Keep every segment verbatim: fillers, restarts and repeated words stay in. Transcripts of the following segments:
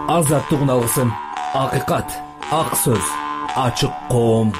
азаттыгын алгысың. Акыйкат, ак сөз, ачык коом.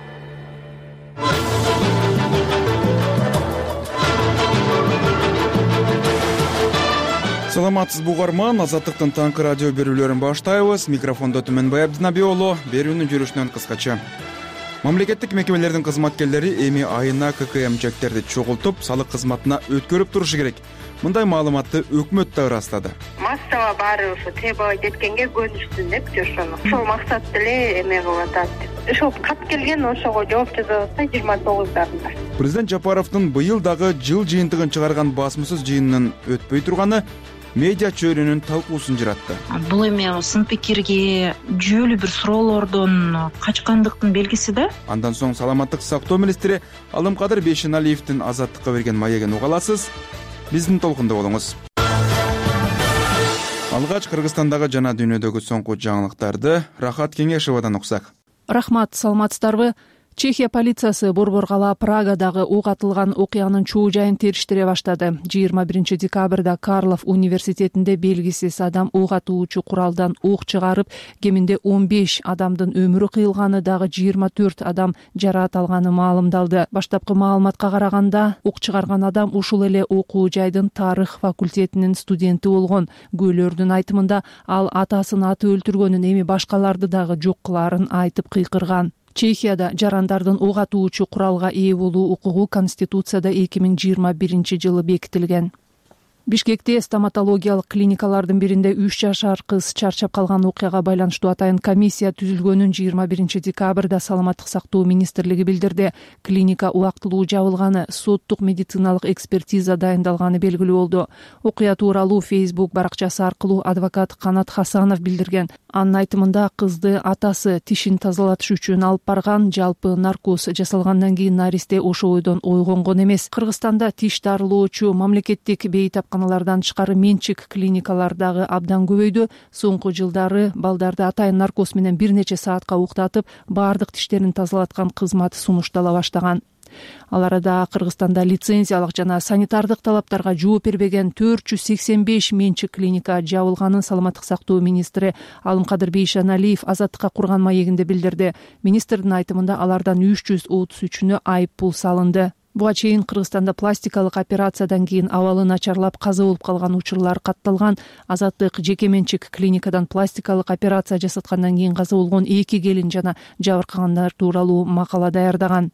Саламатсыз бугарман, Азаттыктын таңкы радио берүүлөрүн баштайбыз. Микрофондо Түмөнбай Абдинабиолу. Берүүнүн жүрүшүнөн кыскача. Мамлекеттик мекемелердин кызматкерлери эми айына ка ка эм чектерди чогултуп, салык кызматына өткөрүп турушу керек. Мындай маалыматты өкмөт да ырастады. Массава баары ушу тебага жеткенге көнүшсүн деп ошону. Ошол максат деле эме кылып атат. Ошол кат келген, ошого жооп жазып атса жыйырма тогуздарында. Президент Жапаровдун быйыл дагы жыл жыйынтыгын чыгарган басмасыз жыйынынын өтпөй турганы медиа чөйрөнүн талкуусун жаратты. Бул эми сын пикирге жүйөлүү бир суроолордон качкандыктын белгиси да. Андан соң саламаттык сактоо министри Алымкадыр Бейшеналиевдин Азаттыкка берген маегин уга аласыз. Биздин толкунда болуңуз. Алгач Кыргызстандагы жана дүйнөдөгү соңку жаңылыктарды Рахат Кеңешевадан уксак. Рахмат, саламатсыздарбы? Чехия полициясы Борборгала Прагадагы ук атылган окуянын чоо жайын териштире баштады. жыйырма биринчи декабрда Карлов университетинде белгисиз адам ук атуучу куралдан ук чыгарып, кеминде он беш адамдын өмүрү кыйылганы, дагы жыйырма төрт адам жараат алганы маалымдалды. Баштапкы маалыматка караганда, ук чыгарган адам ушул эле окуу жайдын тарых факультетинин студенти болгон. Күбөлөрдүн айтымында ал атасын аты өлтүргөнүн, эми башкаларды дагы жок кылаарын айтып кыйкырган. Чехияда жарандардын ук атуучу куралга ээ болуу укугу Конституцияда эки миң жыйырма биринчи жылы бекитилген. Бишкекте стоматологиялык клиникалардын биринде үч жашар кыз чарчап калган окуяга байланыштуу атайын комиссия түзүлгөнүн жыйырма биринчи декабрда Саламаттык сактоо министрлиги билдирди. Клиника убактылуу жабылганы, соттук медициналык экспертиза дайындалганы белгилүү болду. Окуя тууралуу Facebook баракчасы аркылуу адвокат Канат Хасанов билдирген. Анын айтымында, кызды атасы тишин тазалатыш үчүн алып барган, жалпы наркоз жасалгандан кийин наристе ошо ойдон ойгонгон эмес. Кыргызстанда тиш дарылоочу мамлекеттик бейтапканалардан тышкары менчик клиникалар дагы абдан көбөйдү. Соңку жылдары балдарды атайын наркоз менен бир нече саатка уктатып, баардык тиштерин тазалаткан кызмат сунуштала баштаган. Ал арада Кыргызстанда лицензиялык жана санитардык талаптарга жооп бербеген төрт жүз сексен беш менчик клиника жабылганын Саламаттык сактоо министри Алымкадыр Бейшеналиев Азаттыкка курган маегинде билдирди. Министрдин айтымында алардан үч жүз отуз үчүнө айып пул салынды. Буга чейин Кыргызстанда пластикалык операциядан кийин абалы начарлап каза болуп калган учурлар катталган. Азаттык жеке менчик клиникадан пластикалык операция жасаткандан кийин каза болгон эки келин жана жабыркагандар тууралуу макала даярдаган.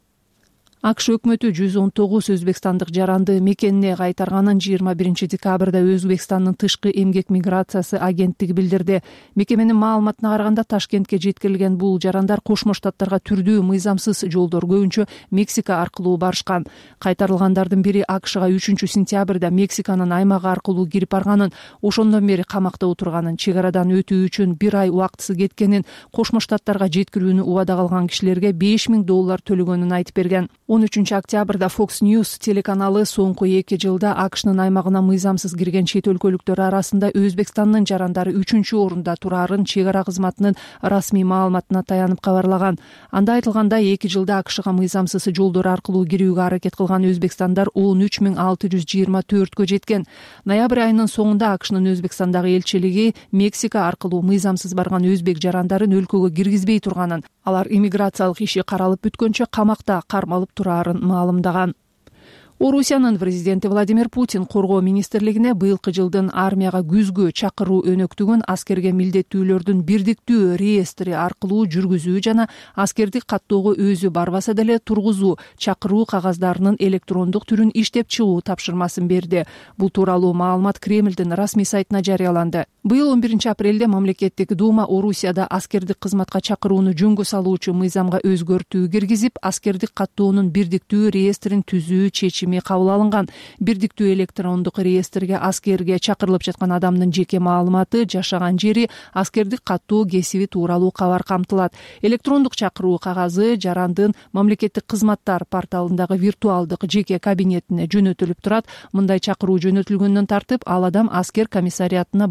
АКШ өкмөтү жүз он тогуз өзбекстандык жаранды мекенине кайтарганын жыйырма биринчи декабрда Өзбекстандын тышкы эмгек миграциясы агенттиги билдирди. Мекеменин маалыматына караганда, Ташкентке жеткирилген бул жарандар Кошмо Штаттарга түрдүү мыйзамсыз жолдор, көбүнчө Мексика аркылуу барышкан. Кайтарылгандардын бири АКШга үчүнчү сентябрда Мексиканын аймагы аркылуу кирип барганын, ошондон бери камакта отурганын, чек арадан өтүү үчүн бир ай убактысы кеткенин, Кошмо Штаттарга жеткирүүнү убада кылган кишилерге беш миң доллар төлөгөнүн айтып берген. он үчүнчү октябрда Fox News телеканалы соңку эки жылда АКШнын аймагына мыйзамсыз кирген чет өлкөлүктөр арасында Өзбекстандын жарандары үчүнчү орунда турарын чек ара кызматынын расмий маалыматына таянып кабарлаган. Анда айтылгандай, эки жылда АКШга мыйзамсыз жолдор аркылуу кирүүгө аракет кылган өзбекстандар он үч миң алты жүз жыйырма төрткө жеткен. Ноябрь айынын соңунда АКШнын Өзбекстандагы элчилиги Мексика аркылуу мыйзамсыз барган өзбек жарандарын өлкөгө киргизбей турганын, алар иммиграциялык иши каралып бүткөнчө камакта кармалып турарын маалымдаган. Орусиянын президенти Владимир Путин коргоо министрлигине быйылкы жылдын армияга күзгө чакыруу өнөктүгүн аскерге милдеттүүлөрдүн бирдиктүү реестри аркылуу жүргүзүү жана аскердик каттоого өзү барбаса деле тургузуу чакыруу кагаздарынын электрондук түрүн иштеп чыгуу тапшырмасын берди. Бул тууралуу маалымат Кремлдин расмий сайтына жарыяланды. Быйыл он биринчи апрелде мамлекеттик дума Орусияда аскердик кызматка чакырууну жөнгө салуучу мыйзамга өзгөртүү киргизип, аскердик каттоонун бирдиктүү реестрин түзүү чечими кабыл алынган. Бирдиктүү электрондук реестрге аскерге чакырылып жаткан адамдын жеке маалыматы, жашаган жери, аскердик каттоо кесиби тууралуу кабар камтылат. Электрондук чакыруу кагазы жарандын мамлекеттик кызматтар порталындагы виртуалдык жеке кабинетине жөнөтүлүп турат. Мындай чакыруу жөнөтүлгөндөн тартып, ал адам аскер комиссариатына барганга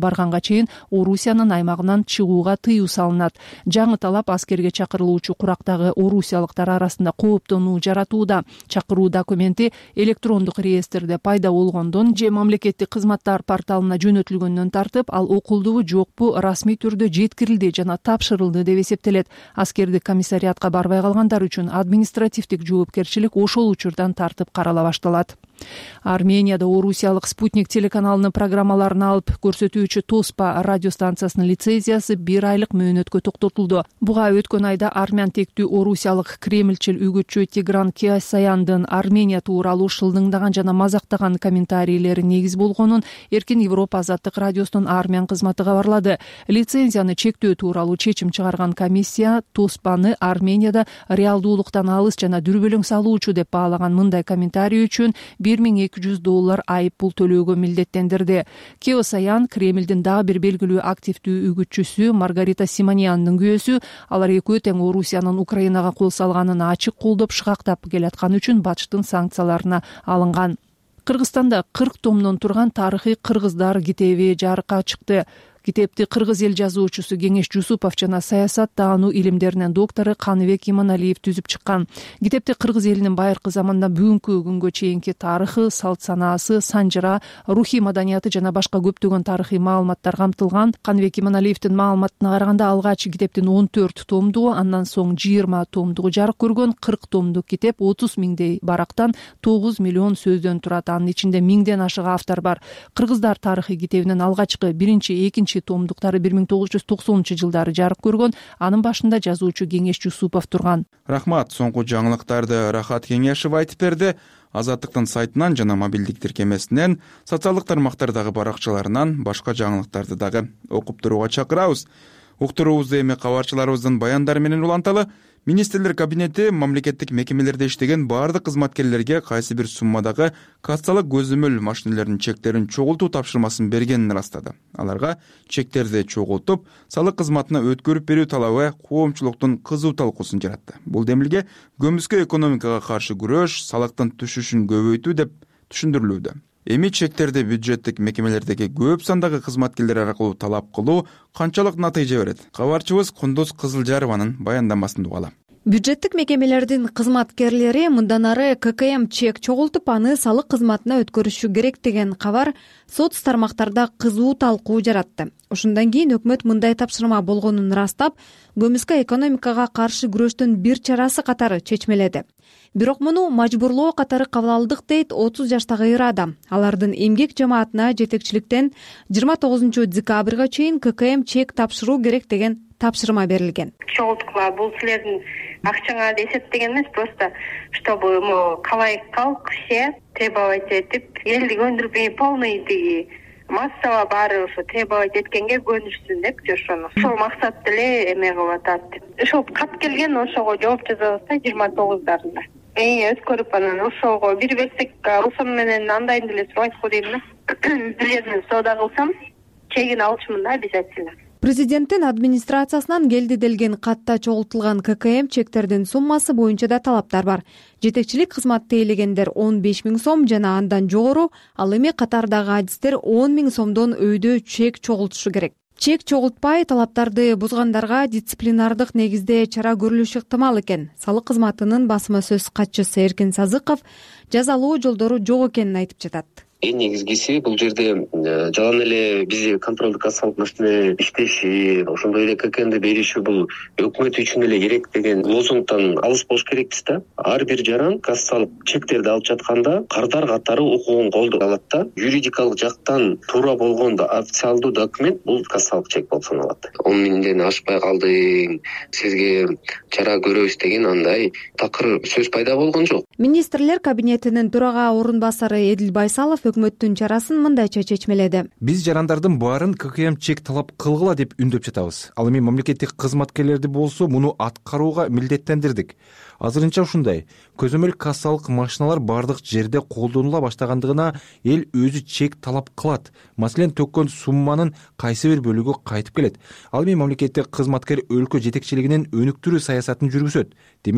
чейин Орусиянын аймагынан чыгууга тыюу салынат. Жаңы талап аскерге чакырылуучу курактагы орусиялыктар арасында кооптонуу жаратууда. Чакыруу документи электрондук реестрде пайда болгондон же мамлекеттик кызматтар порталына жөнөтүлгөндөн тартып, ал окулдубу жокпу расмий түрдө жеткирилди жана тапшырылды деп эсептелет. Аскердик комиссариатка барбай калгандар үчүн административдик жоопкерчилик ошол учурдан тартып карала башталат. Арменияда орусиялык Спутник телеканалынын программаларын алып көрсөтүүчү Тоспа радиостанциясынын лицензиясы бир айлык мөөнөткө токтотулду. Буга өткөн айда армян тектүү орусиялык кремльчил үгүтчү Тигран Кеосаяндын Армения тууралуу шылдыңдаган жана мазактаган комментарийлери негиз болгонун Эркин Европа азаттык радиосунун армян кызматы кабарлады. Лицензияны чектөө тууралуу чечим чыгарган комиссия Тоспаны Арменияда реалдуулуктан алыс жана дүрбөлөң салуучу деп баалаган мындай комментарий үчүн бир миң эки жүз доллар айып пул төлөөгө милдеттендирди. Кеосаян Кремлдин дагы бир белгилүү активдүү үгүтчүсү Маргарита Симоньяндын күйөөсү. Алар экөө тең Орусиянын Украинага кол салганын ачык колдоп шыгактап келатканы үчүн Батыштын санкцияларына алынган. Кыргызстанда кырк томдон турган тарыхый кыргыздар китеби жарыкка чыкты. Китепти кыргыз эл жазуучусу Кеңеш Жусупов жана саясат таануу илимдеринин доктору Каныбек Иманалиев түзүп чыккан. Китепти кыргыз элинин байыркы замандан бүгүнкү күнгө чейинки тарыхы, салт санаасы, санжыра, рухий маданияты жана башка көптөгөн тарыхый маалыматтар камтылган. Каныбек Иманалиевдин маалыматына караганда алгач китептин он төрт томдугу, андан соң жыйырма томдугу жарык көргөн. кырк томдук китеп отуз миңдей барактан тогуз миллион сөздөн турат. Анын ичинде миңден ашык автор бар. Кыргыздар тарыхый китебинин алгачкы биринчи, экинчи томдуктары бир миң тогуз жүз токсонунчу жылдары жарык көргөн. Анын башында жазуучу Кеңеш Жусупов турган. Рахмат. Соңку жаңылыктарды Рахат Кеңешева айтып берди. Азаттыктын сайтынан жана мобилдик тиркемесинен, социалдык тармактардагы баракчаларынан башка жаңылыктарды дагы окуп турууга чакырабыз. Уктуруубузду эми кабарчыларыбыздын баяндары менен уланталы. Министрлер кабинети мамлекеттик мекемелерде иштеген баардык кызматкерлерге кайсы бир суммадагы кассалык көзөмөл машинелеринин чектерин чогултуу тапшырмасын бергенин ырастады. Аларга чектерди чогултуп, салык кызматына өткөрүп берүү талабы коомчулуктун кызуу талкуусун жаратты. Бул демилге көмүскө экономикага каршы күрөш, салыктын түшүшүн көбөйтүү деп түшүндүрүлүүдө. Эми чектерди бюджеттик мекемелердеги көп сандагы кызматкерлер аркылуу талап кылуу канчалык натыйжа берет? Кабарчыбыз Кундуз Кызылжарованын баяндамасын угалы. Бюджеттик мекемелердин кызматкерлери мындан ары ка ка эм чек чогултуп аны салык кызматына өткөрүшү керек деген кабар соц тармактарда кызуу талкуу жаратты. Ошондон кийин өкмөт мындай тапшырма болгонун ырастап, көмүскө экономикага каршы күрөштүн бир чарасы катары чечмеледи. Бирок муну мажбурлоо катары кабыл алдык дейт отуз жаштагы ыр адам. Алардын эмгек жамаатына жетекчиликтен жыйырма тогузунчу декабрга чейин ка ка эм чек тапшыруу керек деген тапшырма берилген. Чогулткула бул силердин акчаңа эсептеген эмес, просто чтобы калай калк все требовать этип, элди көндүрүп полный тиги массава баары ошо требовать эткенге көнүшсүн деп ошону. Ошол максатты эле эме кылып атат. Ошол кат келген, ошого жооп жазабыз да жыйырма тогуздарында. Эми өткөрүп анан ошого бир берсек, ошол менен андайын деле сурайт го дейм да. Билетин соода кылсам, чегин алышмын да обязательно. Президенттин администрациясынан келди делген катта чогултулган ка ка эм чектердин суммасы боюнча да талаптар бар. Жетекчилик кызматты ээлегендер он беш миң сом жана андан жогору, ал эми катардагы адистер он миң сомдон өйдө чек чогултушу керек. Чек чогултпай талаптарды бузгандарга дисциплинардык негизде чара көрүлүшү ыктымал экен. Салык кызматынын басма сөз катчысы Эркин Сазыков жазалуу жолдору жок экенин айтып жатат. Эң негизгиси бул жерде жалаң эле биз контролдук кассалык машина иштеши, ошондой эле ка ка эмди бериши бул өкмөт үчүн эле керек деген лозунгтан алыс болуш керекпиз да. Ар бир жаран кассалык чектерди алып жатканда кардар катары укугун колдоп алат да. Юридикалык жактан туура болгон официалдуу документ бул кассалык чек болуп саналат. он миңден ашпай калдың, сизге чара көрөбүз деген андай такыр сөз пайда болгон жок. Министрлер кабинетинин төрага орун басары Эдил Байсалов өкмөттүн чарасын мындайча чечмеледи. Биз жарандардын баарын ка ка эм чек талап кылгыла деп үндөп жатабыз. Ал эми мамлекеттик кызматкерлерди болсо муну аткарууга милдеттендирдик. Азырынча ушундай көзөмөл кассалык машиналар бардык жерде колдонула баштагандыгына эл өзү чек талап кылат. Маселен төккөн сумманын кайсы бир бөлүгү кайтып келет. Ал эми мамлекеттик кызматкер өлкө жетекчилигинин өнүктүрүү саясатын жүргүзөт. Демек,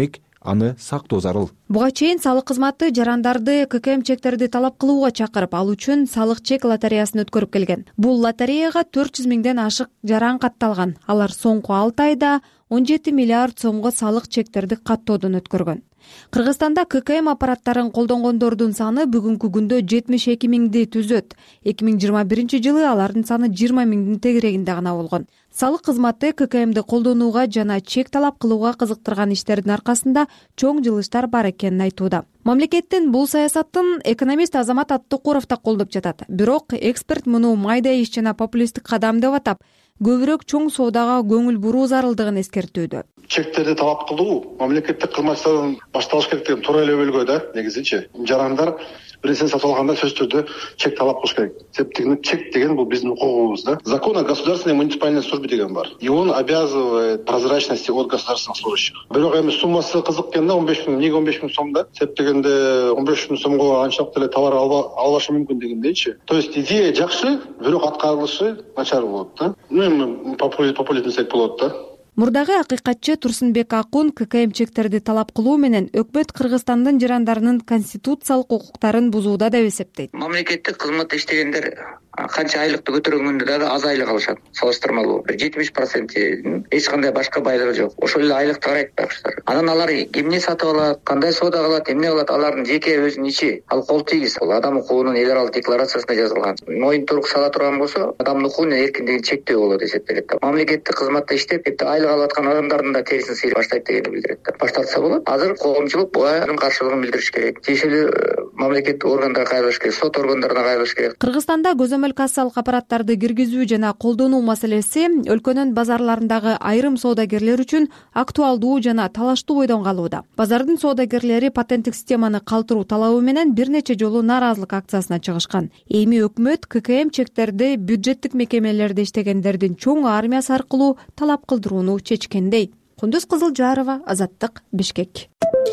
аны сактоо зарыл. Буга чейин салык кызматы жарандарды ККМ чектерди талап кылууга чакырып, ал үчүн салык чек лотереясын өткөрүп келген. Бул лотереяга төрт жүз миңден ашык жаран катталган. Алар соңку алты айда он жети миллиард сомго салык чектерди каттоодон өткөргөн. Кыргызстанда ККМ аппараттарын колдонгондордун саны бүгүнкү күндө жетимиш эки миңди түзөт. эки миң жыйырма биринчи жылы алардын саны жыйырма миңдин тегерегинде гана болгон. Салык кызматы ККМди колдонууга жана чек талап кылууга кызыктырган иштердин аркасында чоң жылыштар бар экенин айтууда. Мамлекеттин бул саясатын экономист Азамат Аттыкуров да колдоп жатат. Бирок эксперт муну майда иш жана популисттик кадам деп атап, көбүрөөк чоң соодага көңүл буруу зарылдыгын эскертүүдө. Чектерди талап кылуу мамлекеттик кызматчылардан башталыш керек деген туура эле белгөө да. Негизичи жарандар бир нерсени сатып алганда сөзсүз түрдө чек талап кылыш керек. Себеби чек деген бул биздин укугубуз да. Закон о государственной муниципальной службе деген бар. И он обязывает прозрачности от государственных служащих. Бирок эми суммасы кызык экен да, он беш миң, эмнеге он беш миң сом да? Себеби дегенде он беш миң сомго анчалык эле товар албашы мүмкүн дегендейчи. То есть идея жакшы, бирок аткарылышы начар болот да. Ну эми популизм десек болот да. Мурдагы акыйкатчы Турсунбек Акун ККМ чектерди талап кылуу менен өкмөт Кыргызстандын жарандарынын конституциялык укуктарын бузууда деп эсептейт. Мамлекеттик кызматта иштегендер канча айлыкты көтөргөндө дагы аз айлык алышат. Салыштырмалуу бир жетимиш проценти эч кандай башка байлыгы жок. Ошол эле айлыкты карайт башкалар. Анан алар эмне сатып алат, кандай соода кылат, эмне кылат, алардын жеке өзүнүн ичи. Ал кол тийгиз. Ал адам укугунун эл аралык декларациясында жазылган. Моюн турук сала турган болсо, адамдын укугунун эркиндигин чектөө болот деп эсептелет. Мамлекеттик кызматта иштеп, эпте айлык алып аткан адамдардын да терисин сыйрап баштайт дегенди билдирет. Баштатса болот. Азыр коомчулук буга каршылыгын билдириш керек. Тиешелүү мамлекеттик органдарга кайрылыш керек, сот органдарына кайрылыш керек. Кыргызстанда көзөмөл кассалык аппараттарды киргизүү жана колдонуу маселеси өлкөнүн базарларындагы айрым соодагерлер үчүн актуалдуу жана талаштуу бойдон калууда. Базардын соодагерлери патенттик системаны калтыруу талабы менен бир нече жолу нааразылык акциясына чыгышкан. Эми өкмөт ККМ чектерди бюджеттик мекемелерде иштегендердин чоң армиясы аркылуу талап кылдырууну чечкендей. Кундуз Кызылжарова, Азаттык, Бишкек.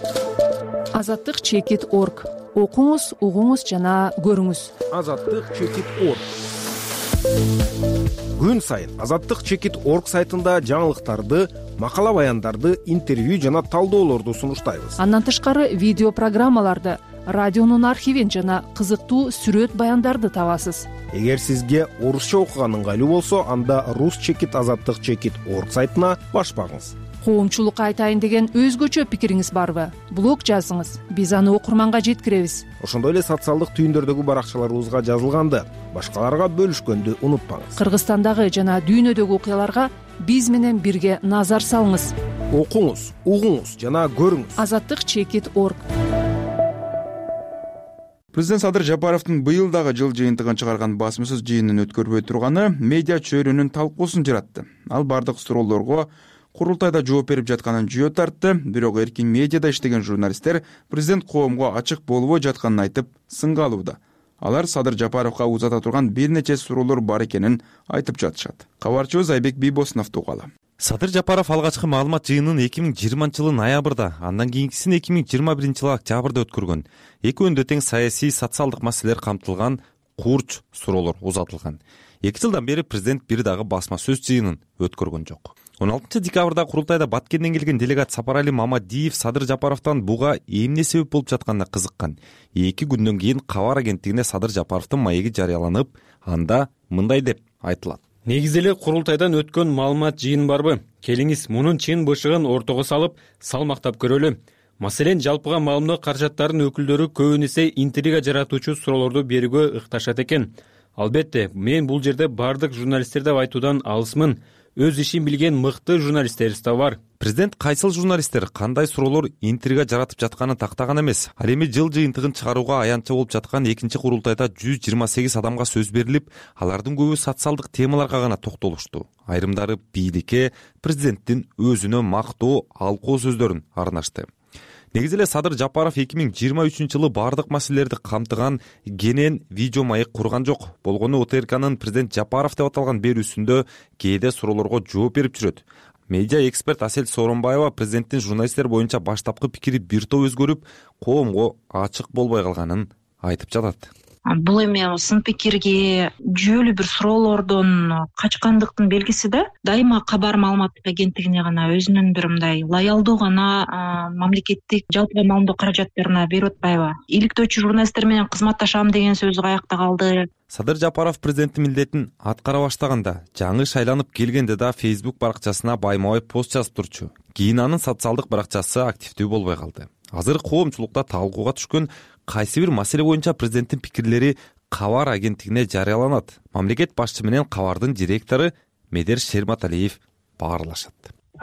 Азаттык чекит точка орг. Окуңуз, угуңуз жана көрүңүз. Азаттык чекит точка орг. Күн сайын Азаттык чекит точка орг сайтында жаңылыктарды, макала баяндарды, интервью жана талдоолорду сунуштайбыз. Андан тышкары видео программаларды, радионун архивин жана кызыктуу сүрөт баяндарды табасыз. Эгер сизге орусча окуган ыңгайлуу болсо, анда рус чекит азаттык чекит точка орг сайтына баш багыңыз. Коомчулукка айтайын деген өзгөчө пикириңиз барбы? Блог жазыңыз, биз аны окурманга жеткиребиз. Ошондой эле социалдык түйүндөрдөгү баракчаларыбызга жазылганды башкаларга бөлүшкөндү унутпаңыз. Кыргызстандагы жана дүйнөдөгү окуяларга биз менен бирге назар салыңыз. Окуңуз, угуңуз жана көрүңүз. Азаттык чекит точка орг. Президент Садыр Жапаровдун быйыл дагы жыл жыйынтыгын чыгарган басмасөз жыйынын өткөрбөй турганы медиа чөйрөнүн талкуусун жаратты. Ал бардык суроолорго курултайда жооп берип жатканын жүйө тартты. Бирок эркин медиада иштеген журналисттер президент коомго ачык болбой жатканын айтып сынга алууда. Алар Садыр Жапаровго узата турган бир нече суроолор бар экенин айтып жатышат. Кабарчыбыз Айбек Бийбосунов угалы. Садыр Жапаров алгачкы маалымат жыйынын эки миң жыйырманчы жылы ноябрда, андан кийинкисин эки миң жыйырма биринчи жылы октябрда өткөргөн. Экөөндө тең саясий, социалдык маселелер камтылган курч суроолор узатылган. эки жылдан бери президент бир дагы басма сөз жыйынын өткөргөн жок. он алтынчы декабрда курултайда Баткенден келген делегат Сапарали Мамадиев Садыр Жапаровдон буга эмне себеп болуп жатканына кызыккан. эки күндөн кийин кабар агенттигине Садыр Жапаровдун маеги жарыяланып, анда мындай деп айтылат. Негизи эле курултайдан өткөн маалымат жыйын барбы? Келиңиз мунун чын бышыгын ортого салып, салмактап көрөлү. Маселен, жалпыга маалымдоо каражаттарынын өкүлдөрү көбүн эсе интрига жаратуучу суроолорду берүүгө ыкташат экен. Албетте, мен бул жерде бардык журналисттер деп айтуудан алысмын. Өз ишин билген мыкты журналисттерибиз да бар. Президент кайсыл журналисттер кандай суроолор интрига жаратып жатканын тактаган эмес. Ал эми жыл жыйынтыгын чыгарууга аянтча болуп жаткан экинчи курултайда жүз жыйырма сегиз адамга сөз берилип, алардын көбү социалдык темаларга гана токтолушту. Айрымдары бийликке, президенттин өзүнө мактоо, алкоо сөздөрүн арнашты. Негизи эле Садыр Жапаров эки миң жыйырма үчүнчү жылы бардык маселелерди камтыган кенен видео маек курган жок. Болгону О Т Р К'нын президент Жапаров деп аталган берүүсүндө кээде суроолорго жооп берип жүрөт. Медиа эксперт Асель Сооронбаева президенттин журналисттер боюнча баштапкы пикири бир топ өзгөрүп, коомго ачык болбой калганын айтып жатат. бул эми сын пикирге жүйөлүү бир суроолордон качкандыктын белгиси да. Дайыма кабар маалыматтык агенттигине гана өзүнүн бир мындай лоялдуу гана мамлекеттик жалпыга маалымдоо каражаттарына берип атпайбы? Иликтөөчү журналисттер менен кызматташам деген сөзү каякта калды? Садыр Жапаров президенттин милдетин аткара баштаганда, жаңы шайланып келгенде да Facebook баракчасына байма-бай пост жазып турчу. Кийин анын социалдык баракчасы активдүү болбой калды. Азыр коомчулукта талкууга түшкөн кайсы бир маселе боюнча президенттин пикирлери Кабар агенттигине жарыяланат. Мамлекет башчы менен Кабардын директору Медер Шерматалиев баарлашат.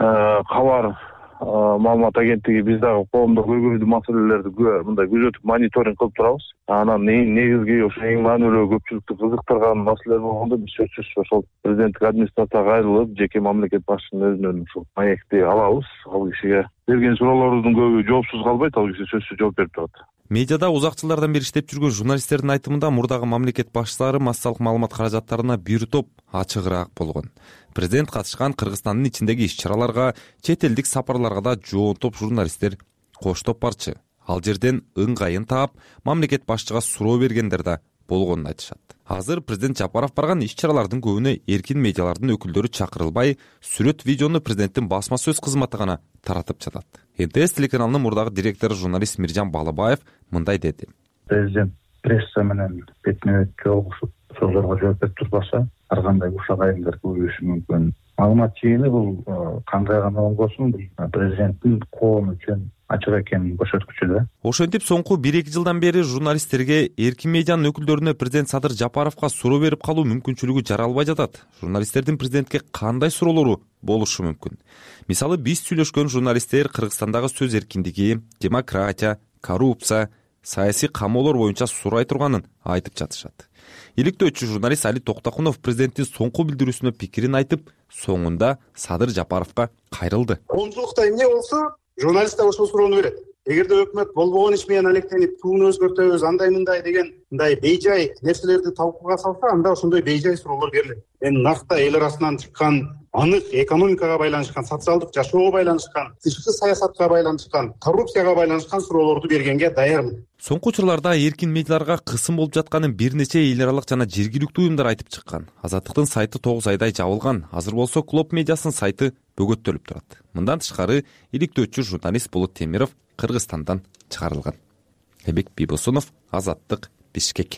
Кабар маалымат агенттиги биз дагы коомдо көйгөйлүү маселелерди мындай күзөтүп мониторинг кылып турабыз. Анан негизги ошо эң маанилүү көпчүлүктү кызыктырган маселелер болгондо биз сөзсүз ошол президенттик администрацияга кайрылып, жеке мамлекет башчынын өзүнөн ушул маекти алабыз. Ал кишиге берген суроолордун көбү жоопсуз калбайт, ал киши сөзсүз жооп берип турат. Медиада узак жылдардан бери иштеп жүргөн журналисттердин айтымында мурдагы мамлекет башчылары массалык маалымат каражаттарына бир топ ачыгыраак болгон. Президент катышкан Кыргызстандын ичиндеги иш-чараларга, чет элдик сапарларга да жоон топ журналисттер коштоп барчы. Ал жерден ыңгайын таап, мамлекет башчыга суроо бергендер да болгонун айтышат. Азыр президент Жапаров барган иш-чаралардын көбүнө эркин медиалардын өкүлдөрү чакырылбай, сүрөт видеону президенттин басма сөз кызматы гана таратып жатат. эн тэ эс телеканалынын мурдагы директору журналист Миржан Балыбаев мындай деди. Президент пресса менен бетме-бет жолугушуп, суроолорго жооп берип турбаса, ар кандай ушак айымдар көбөйүшү мүмкүн. Маалымат жыйыны бул кандай гана болбосун, бул президенттин коом үчүн ачык экенин көрсөткүчү да. Ошентип соңку бир эки жылдан бери журналисттерге, эркин медианын өкүлдөрүнө президент Садыр Жапаровго суроо берип калуу мүмкүнчүлүгү жаралбай жатат. Журналисттердин президентке кандай суроолору болушу мүмкүн? Мисалы, биз сүйлөшкөн журналисттер Кыргызстандагы сөз эркиндиги, демократия, коррупция, саясий камоолор боюнча сурай турганын айтып жатышат. Иликтөөчү журналист Али Токтокунов президенттин соңку билдирүүсүнө пикирин айтып, соңунда Садыр Жапаровго кайрылды. Коомчулукта эмне болсо, журналист да ошол суроону берет. Эгерде өкмөт болбогон иш менен алектенип, тууну өзгөртөбүз, андай мындай деген мындай бейжай нерселерди талкууга салса, анда ошондой бейжай суроолор берилет. Мен наркта эл арасынан чыккан, анык экономикага байланышкан, социалдык жашоого байланышкан, тышкы саясатка байланышкан, коррупцияга байланышкан суроолорду бергенге даярмын. Соңку учурларда эркин медиаларга кысым болуп жатканын бир нече эл аралык жана жергиликтүү уюмдар айтып чыккан. Азаттыктын сайты тогуз айдай жабылган. Азыр болсо Клоп медиасынын сайты бөгөттөлүп турат. Мындан тышкары иликтөөчү журналист Болот Темиров Кыргызстандан чыгарылган. Эбек Бибосунов, Азаттык, Бишкек.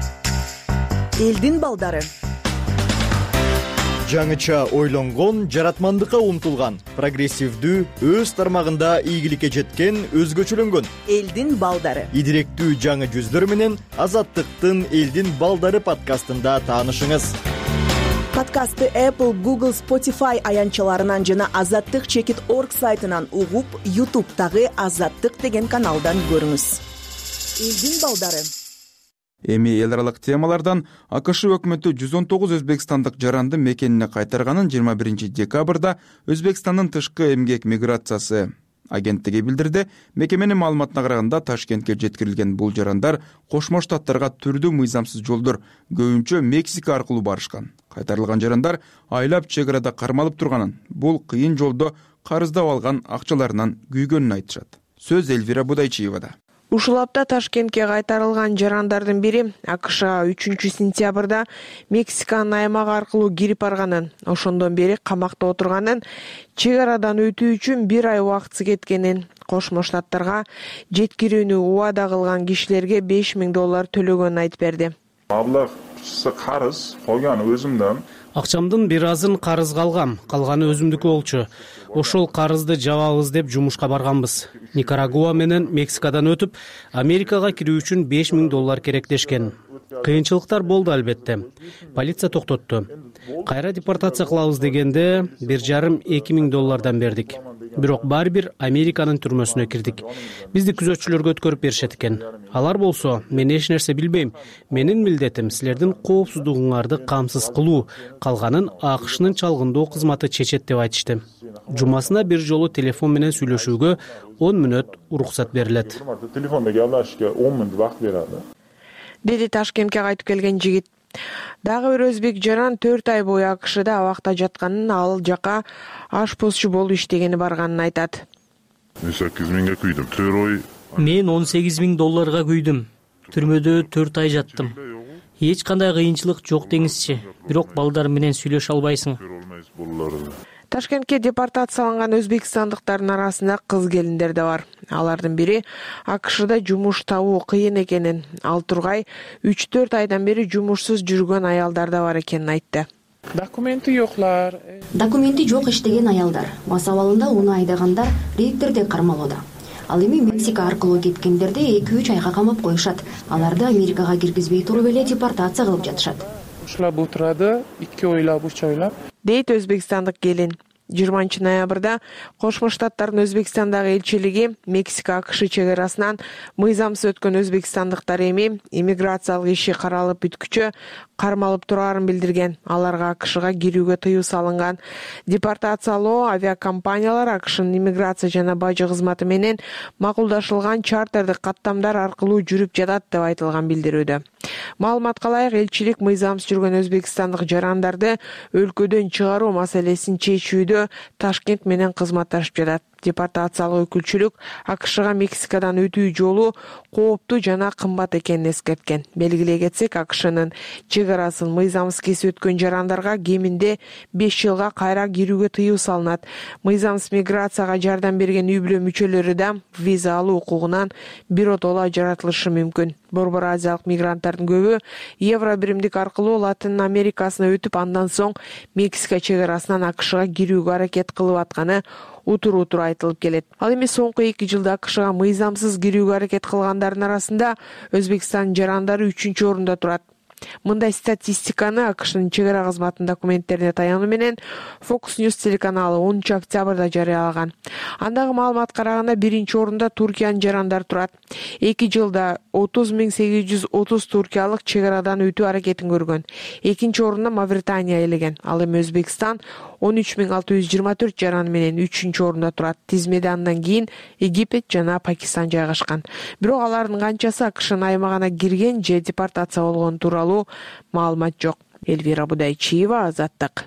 Элдин балдары. Жаңыча ойлонгон, жаратмандыкка умтулган, прогрессивдүү, өз тармагында ийгиликке жеткен, өзгөчөлөнгөн элдин балдары. Идиректүү жаңы жүздөр менен Азаттыктын Элдин балдары подкастында таанышыңыз. Подкастты Apple, Google, Spotify аянчаларынан жана азаттык чекит точка орг сайтынан угуп, YouTube'дагы Азаттык деген каналдан көрүңүз. Элдин балдары. Эми эл аралык темалардан АКШ өкмөтү жүз он тогуз өзбекстандык жаранды мекенине кайтарганын жыйырма биринчи декабрда Өзбекстандын тышкы эмгек миграциясы агенттиги билдирди. Мекеменин маалыматына караганда, Ташкентке жеткирилген бул жарандар Кошмо Штаттарга түрдүү мыйзамсыз жолдор, көбүнчө Мексика аркылуу барышкан. Кайтарылган жарандар айлап чек арада кармалып турганын, бул кыйын жолдо карыздап алган акчаларынан күйгөнүн айтышат. Сөз Эльвира Будайчиевада. Ушул апта Ташкентке кайтарылган жарандардын бири АКШга үчүнчү сентябрда Мексиканын аймагы аркылуу кирип барганын, ошондон бери камакта отурганын, чек арадан өтүү үчүн бир ай убакытсы кеткенин, Кошмо Штаттарга жеткирүүнү убада кылган кишилерге беш миң доллар төлөгөнүн айтып берди. Маблагчысы карыз койган өзүмдөн. Акчамдын бир азын карызга алгам, калганы өзүмдүкү болчу. Ошол карызды жабабыз деп жумушка барганбыз. Никарагуа менен Мексикадан өтүп, Америкага кирүү үчүн беш миң доллар керектешкен. Кыйынчылыктар болду албетте. Полиция токтотту. Кайра депортация кылабыз дегенде бир жарым эки миң доллардан бердик. Бирок баары бир Американын түрмөсүнө кирдик. Бизди күзөтчүлөргө өткөрүп беришет экен. Алар болсо, мен эч нерсе билбейм. Менин милдетим силердин коопсуздугуңарды камсыз кылуу, калганын АКШнын чалгындоо кызматы чечет деп айтышты. Жумасына бир жолу телефон менен сүйлөшүүгө он мүнөт уруксат берилет. Телефондо гаплашышка он мүнөт убакыт берилет. Деди Ташкентке кайтып келген жигит. Дагы бир өзбек жаран төрт ай бою АКШда абакта жатканын, ал жака ашпозчу болуп иштегени барганын айтат. он сегиз миңге күйдүм. төрт ой. Мен он сегиз миң долларга күйдүм. түрмөдө төрт ай жаттым. Эч кандай кыйынчылык жок деңизчи, бирок балдар менен сүйлөшө албайсың. Ташкентке депортацияланган өзбекстандыктардын арасында кыз келиндер да бар. Алардын бири АКШда жумуш табуу кыйын экенин, ал тургай үч төрт айдан бери жумушсуз жүргөн аялдар да бар экенин айтты. Документи жоклар. Документи жок иштеген аялдар, мас абалында уну айдагандар рейдтерде кармалууда. Ал эми Мексика аркылуу кеткендерди эки үч айга камап коюшат. Аларды Америкага киргизбей туруп эле депортация кылып жатышат. Ушулар отурады, эки ойлап, үч ойлап. Дейт өзбекстандык келин. жыйырманчы ноябрда Кошмо Штаттардын Өзбекстандагы элчилиги Мексика АКШ чек арасынан мыйзамсыз өткөн өзбекстандыктар эми иммиграциялык иши каралып бүткүчө кармалып турарын билдирген. Аларга АКШга кирүүгө тыюу салынган. Депортациялоо авиакомпаниялар АКШнын иммиграция жана бажы кызматы менен макулдашылган чартердик каттамдар аркылуу жүрүп жатат деп айтылган билдирүүдө. Маалыматка ылайык, элчилик мыйзамсыз жүргөн өзбекстандык жарандарды өлкөдөн чыгаруу маселесин чечүүдө Ташкент менен кызматташып жатат. Депортациялык өкүлчүлүк АКШга Мексикадан өтүү жолу кооптуу жана кымбат экенин эскерткен. Белгилей кетсек, АКШнын чек арасын мыйзамсыз кесип өткөн жарандарга кеминде беш жылга кайра кирүүгө тыюу салынат. Мыйзамсыз миграцияга жардам берген үй бүлө мүчөлөрү да виза алуу укугунан биротоло ажыратылышы мүмкүн. Борбор азиялык мигранттардын көбү евро биримдик аркылуу Латын Америкасына өтүп, андан соң Мексика чек арасынан АКШга кирүүгө аракет кылып атканы утур-утур айтылып келет. Ал эми соңку эки жылда АКШга мыйзамсыз кирүүгө аракет кылгандардын арасында Өзбекстандын жарандары үчүнчү орунда турат. Мындай статистиканы АКШнын чек ара кызматынын документтерине таянуу менен Fox News телеканалы онунчу октябрда жарыялаган. Андагы маалымат караганда биринчи орунда Туркиянын жарандары турат. эки жылда отуз миң сегиз жүз отуз туркиялык чек арадан өтүү аракетин көргөн. Экинчи орунда Мавритания ээлеген. Ал эми Өзбекстан он үч миң алты жүз жыйырма төрт жаран менен үчүнчү орунда турат. Тизмеде андан кийин Египет жана Пакистан жайгашкан. Бирок алардын канчасы АКШнын аймагына кирген же депортация болгон тууралуу маалымат жок. Эльвира Будайчиева, Азаттык.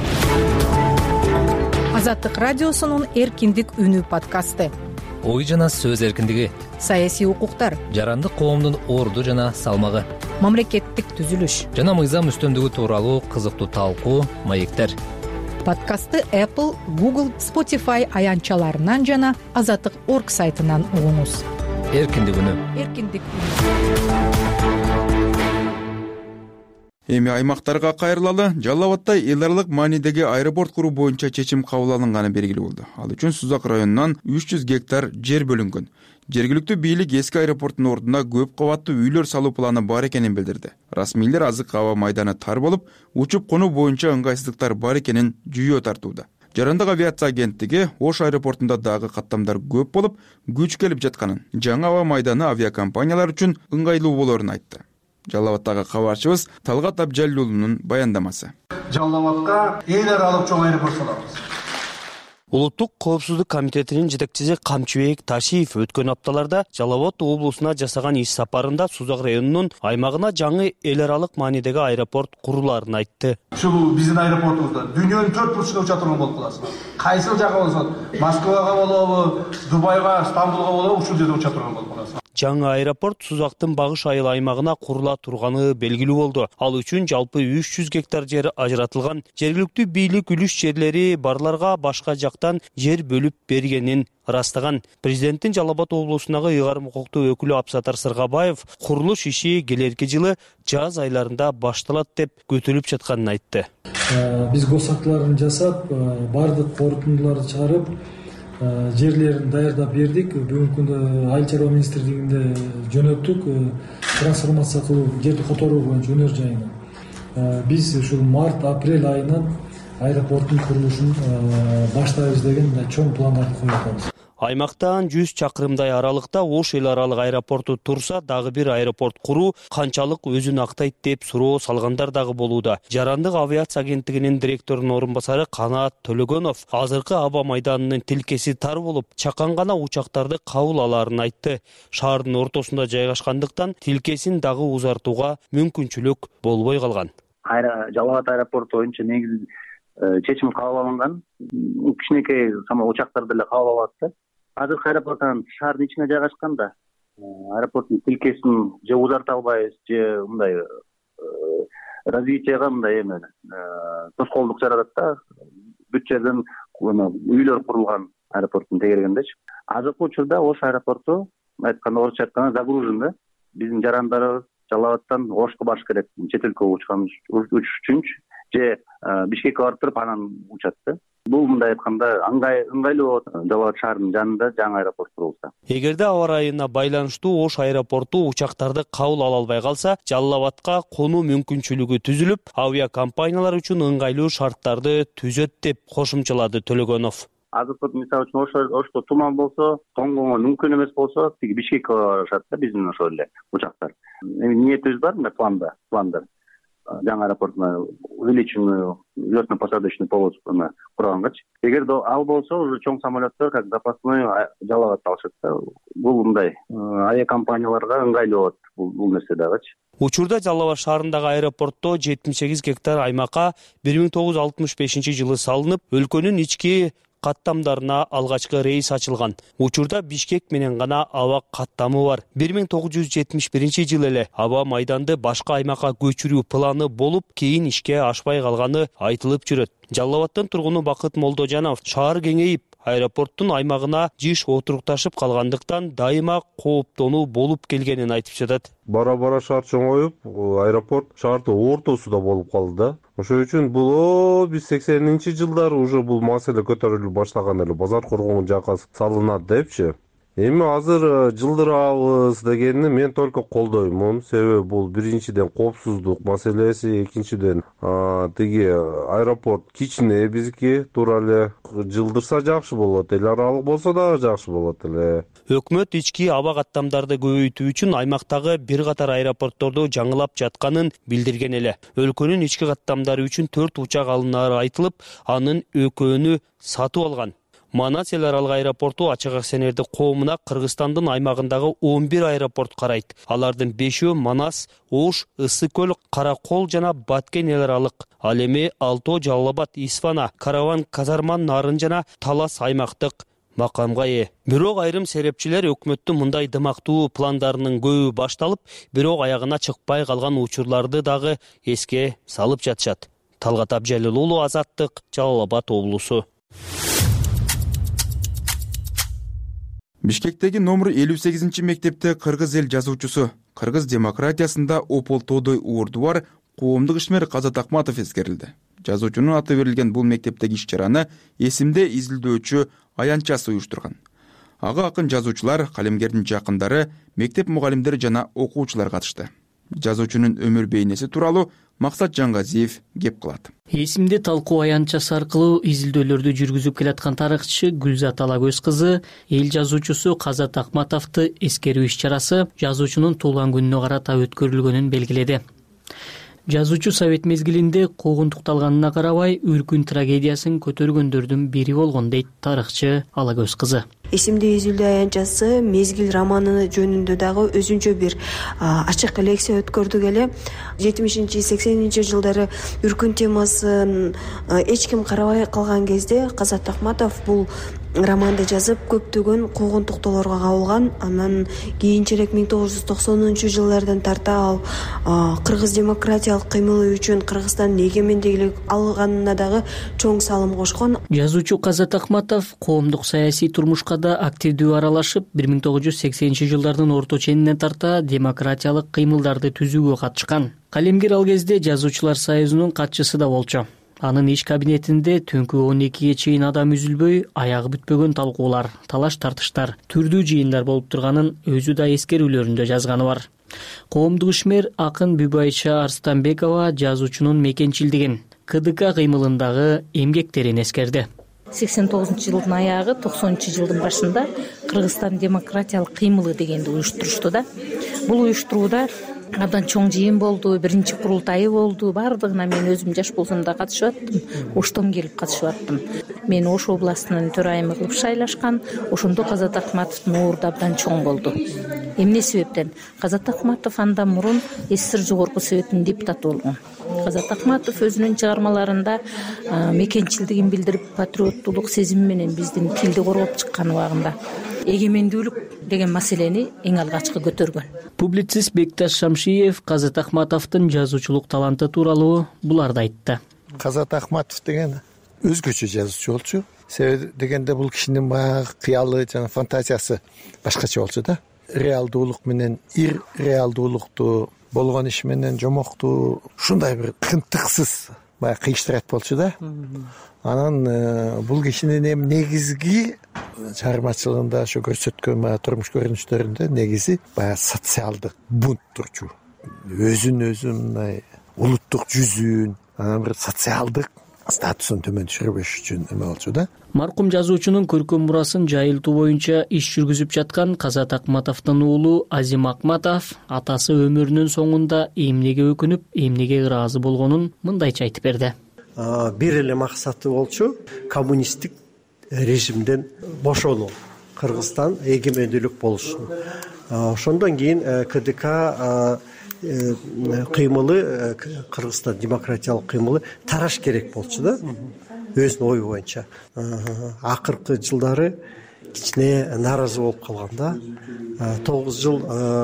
Азаттык радиосунун Эркиндик үнү подкасты. Ой жана сөз эркиндиги, саясий укуктар, жарандык коомдун орду жана салмагы, мамлекеттик түзүлүш жана мыйзам үстөмдүгү тууралуу кызыктуу талкуу, маектер. Подкастты Apple, Google, Spotify аянтчаларынан жана азаттык точка орг сайтынан угуңуз. Эркиндик үнү. Эркиндик үнү. Эми аймактарга кайрылалы. Жалал Абадда эл аралык маанидеги аэропорт куруу боюнча чечим кабыл алынганы белгилүү болду. Ал үчүн Сузак районунан үч жүз гектар жер бөлүнгөн. Жергиликтүү бийлик эски аэропорттун ордуна көп кабаттуу үйлөр салуу планы бар экенин билдирди. Расмийлер азык аба майданы тар болуп, учуп конуу боюнча ыңгайсыздыктар бар экенин жүйө тартууда. Жарандык авиация агенттиги Ош аэропортунда дагы каттамдар көп болуп, күч келип жатканын, жаңы аба майданы авиакомпаниялар үчүн ыңгайлуу болоорун айтты. Жалал Абаддагы кабарчыбыз Талгат Абжалилуулунун баяндамасы. Жалал Абадда эл аралык чоң аэропорт салабыз. Улуттук коопсуздук комитетинин жетекчиси Камчыбек Ташиев өткөн апталарда Жалал Абад облусуна жасаган иш сапарында Сузак районунун аймагына жаңы эл аралык маанидеги аэропорт курулаарын айтты. Ушул биздин аэропортубузда дүйнөнүн төрт бурчуна уча турган болуп каласың. Кайсы жакка болсо, Москвага болобу, Дубайга, Стамбулга болобу, ушул жерде уча турган болуп каласың. Жаңы аэропорт Сузактын Багыш айыл аймагына курула турганы белгилүү болду. Ал үчүн жалпы үч жүз гектар жер ажыратылган. Жергиликтүү бийлик үлүш жерлери барларга башка жактан жер бөлүп бергенин ырастаган. Президенттин Жалал Абад облусундагы ыйгарым укуктуу өкүлү Абсатар Сыргабаев курулуш иши келерки жылы жаз айларында башталат деп күтүлүп жатканын айтты. Биз госактыларын жасап, бардык корутундуларды чыгарып, жерлерин даярдап бердик. Бүгүнкү күндө Айыл чарба министрлигинде жөнөттүк, трансформация кылуу, жерди которуу боюнча өнөр жайына. Биз ушул март, апрель айынан аэропорттун курулушун баштайбыз деген чоң пландарды коюп атабыз. Аймактан жүз чакырымдай аралыкта Ош эл аралык аэропорту турса, дагы бир аэропорт куруу канчалык өзүн актайт деп суроо салгандар дагы болууда. Жарандык авиация агенттигинин директорунун орун басары Канаат Төлөгөнов азыркы аба майданынын тилкеси тар болуп, чакан гана учактарды кабыл алаарын айтты. Шаардын ортосунда жайгашкандыктан тилкесин дагы узартууга мүмкүнчүлүк болбой калган. Жалал Абад аэропорту боюнча негизи чечим кабыл алынган. Кичинекей учактарды эле кабыл алат да. Азыркы аэропорттан шаардын ичине жайгашкан да. аэропорттун тилкесин же узарта албайбыз, же мындай развитияга мындай эме тоскоолдук жаратат да. Бүт жерден үйлөр курулган аэропорттун тегерегиндечи. Азыркы учурда Ош аэропорту айтканда орусча айтканда загружен да. Биздин жарандарыбыз Жалал Абадтан Ошко барыш керек, чет өлкөгө учкан учуш үчүнчү, же Бишкекке барып туруп анан учат да. Бул мындай айтканда ыңгайлуу болот Жалал Абад шаарынын жанында жаңы аэропорт курулса. Эгерде аба ырайына байланыштуу Ош аэропорту учактарды кабыл ала албай калса, Жалал Абадка конуу мүмкүнчүлүгү түзүлүп, авиакомпаниялар үчүн ыңгайлуу шарттарды түзөт деп кошумчалады Төлөгөнов. Азыркы мисалы үчүн Ошто туман болсо, тоңгонго мүмкүн эмес болсо, тиги Бишкекке барышат да биздин ошол эле учактар. Эми ниетибиз бар мына планда, планда. Жаңы аэропортуна увеличенную лётно-посадочный полосу кургангачы. Эгерде ал болсо, уже чоң самолеттер как запасной Жалал Абадты алышат да. Бул мындай авиакомпанияларга ыңгайлуу болот бул нерсе дагычы. Учурда Жалал Абад шаарындагы аэропортто жетимиш сегиз гектар аймакка бир миң тогуз жүз алтымыш бешинчи жылы салынып, өлкөнүн ички каттамдарына алгачкы рейс ачылган. Учурда Бишкек менен гана аба каттамы бар. бир миң тогуз жүз жетимиш биринчи жылы эле аба майданды башка аймакка көчүрүү планы болуп, кийин ишке ашпай калганы айтылып жүрөт. Жалал Абадтын тургуну Бакыт Молдожанов шаар кеңейип, аэропорттун аймагына жиш отурукташып калгандыктан дайыма кооптонуу болуп келгенин айтып жатат. Бара-бара шаар чоңоюп, аэропорт шаардын ортосунда болуп калды да. Ошол үчүн бул биз сексенинчи жылдары уже бул маселе көтөрүлүп баштаган эле, базар коргоон жака салынат депчи. Эми азыр жылдырабыз дегенди мен только колдоймун. Себеби бул биринчиден коопсуздук маселеси, экинчиден тиги аэропорт кичине биздики, туура эле жылдырса жакшы болот, эл аралык болсо дагы жакшы болот эле. Өкмөт ички аба каттамдарды көбөйтүү үчүн аймактагы бир катар аэропортторду жаңылап жатканын билдирген эле. Өлкөнүн ички каттамдары үчүн төрт учак алынары айтылып, анын экөөнү сатып алган. Манас эл аралык аэропорту ачык акционердик коомуна Кыргызстандын аймагындагы он бир аэропорт карайт. Алардын бешөө Манас, Ош, Ысык көл, Каракол жана Баткен эл аралык. Ал эми Алто, Жалал Абад, Исфана, Караван, Казарман, Нарын жана Талас аймактык макамга ээ. Бирок айрым серепчилер өкмөттүн мындай дымактуу пландарынын көбү башталып, бирок аягына чыкпай калган учурларды дагы эске салып жатышат. Талгат Абжалил уулу, Азаттык, Жалал Абад облусу. Бишкектеги номер элүү сегизинчи мектепте кыргыз эл жазуучусу, кыргыз демократиясында ополтоодой уурду бар коомдук ишмер Казат Акматов эскерилди. Жазуучунун аты берилген бул мектептеги иш-чараны эсимде изилдөөчү Аянчасы уюштурган. Ага акын жазуучулар, калемгердин жакындары, мектеп мугалимдери жана окуучулар катышты. Жазуучунун өмүр бейнеси тууралуу Максат Жангазиев кеп кылат. Эсимде талкуу аянтчасы аркылуу изилдөөлөрдү жүргүзүп келаткан тарыхчы Гүлзат Алагөз кызы эл жазуучусу Казат Акматовду эскерүү иш-чарасы жазуучунун туулган күнүнө карата өткөрүлгөнүн белгиледи. Жазуучу совет мезгилинде куугунтукталганына карабай үркүн трагедиясын көтөргөндөрдүн бири болгон дейт тарыхчы Алагөз кызы. Эсимде изилдөө аянтчасы мезгил романы жөнүндө дагы өзүнчө бир ачык лекция өткөрдүк эле. жетимишинчи сексенинчи жылдары үркүн темасын эч ким карабай калган кезде Казат Акматов бул романды жазып көптөгөн куугунтуктоолорго кабылган. Анан кийинчерээк миң тогуз жүз токсонунчу жылдардан тарта ал кыргыз демократиялык кыймылы үчүн Кыргызстандын эгемендүүлүк алганына дагы чоң салым кошкон. Жазуучу Казат Акматов коомдук саясий турмушка да активдүү аралашып, бир миң тогуз жүз сексенинчи жылдардын орто ченинен тарта демократиялык кыймылдарды түзүүгө катышкан. Калемгер ал кезде жазуучулар союзунун катчысы да болчу. Анын иш кабинетинде түнкү он экиге чейин адам үзүлбөй, аягы бүтпөгөн талкуулар, талаш-тартыштар, түрдүү жыйындар болуп турганын өзү да эскерүүлөрүндө жазганы бар. Коомдук ишмер акын Бүбайча Арстанбекова жазуучунун мекенчилдигин, КДК кыймылындагы эмгектерин эскерди. сексен тогузунчу жылдын аягы, токсонунчу жылдын башында Кыргызстан демократиялык кыймылы дегенди уюштурушту да. Бул уюштурууда абдан чоң жыйын болду, биринчи курултайы болду. Бардыгына мен өзүм жаш болсом да катышып аттым, Оштон келип катышып аттым. Мен Ош областынын төрайымы кылып шайлашкан. Ошондо Казат Акматовдун уурду абдан чоң болду. Эмне себептен? Казат Акматов андан мурун СССР жогорку советинин депутаты болгон. Казат Акматов өзүнүн чыгармаларында мекенчилдигин билдирип, патриоттулук сезими менен биздин тилди коргоп чыккан убагында. эгемендүүлүк деген маселени эң алгачкы көтөргөн. Публицист Бекташ Шамшиев Казат Ахматовдун жазуучулук таланты тууралуу буларды айтты. Казат Ахматов деген өзгөчө жазуучу болчу. Себеби дегенде бул кишинин баягы кыялы жана фантазиясы башкача болчу да. Реалдуулук менен ир реалдуулукту болгон иш менен жомокту ушундай бир кынтыксыз баягы кыйыштырат болчу да. Анан бул кишинин эми негизги чыгармачылыгында ошо көрсөткөн баягы турмуш көрүнүштөрүндө негизи баягы социалдык бунт турчу. Өзүн өзү мындай улуттук жүзүн, анан бир социалдык статусун төмөн түшүрбөш үчүн эме болчу да. Маркум жазуучунун көркөм мурасын жайылтуу боюнча иш жүргүзүп жаткан Казат Акматовдун уулу Азим Акматов атасы өмүрүнүн соңунда эмнеге өкүнүп, эмнеге ыраазы болгонун мындайча айтып берди. Бир эле максаты болчу коммунисттик режимден бошонуу, Кыргызстан эгемендүүлүк болушун. Ошондон кийин КДК кыймылы, Кыргызстан демократиялык кыймылы тараш керек болчу да, өзүнүн ою боюнча. Акыркы жылдары кичине нааразы болуп калган да. тогуз жыл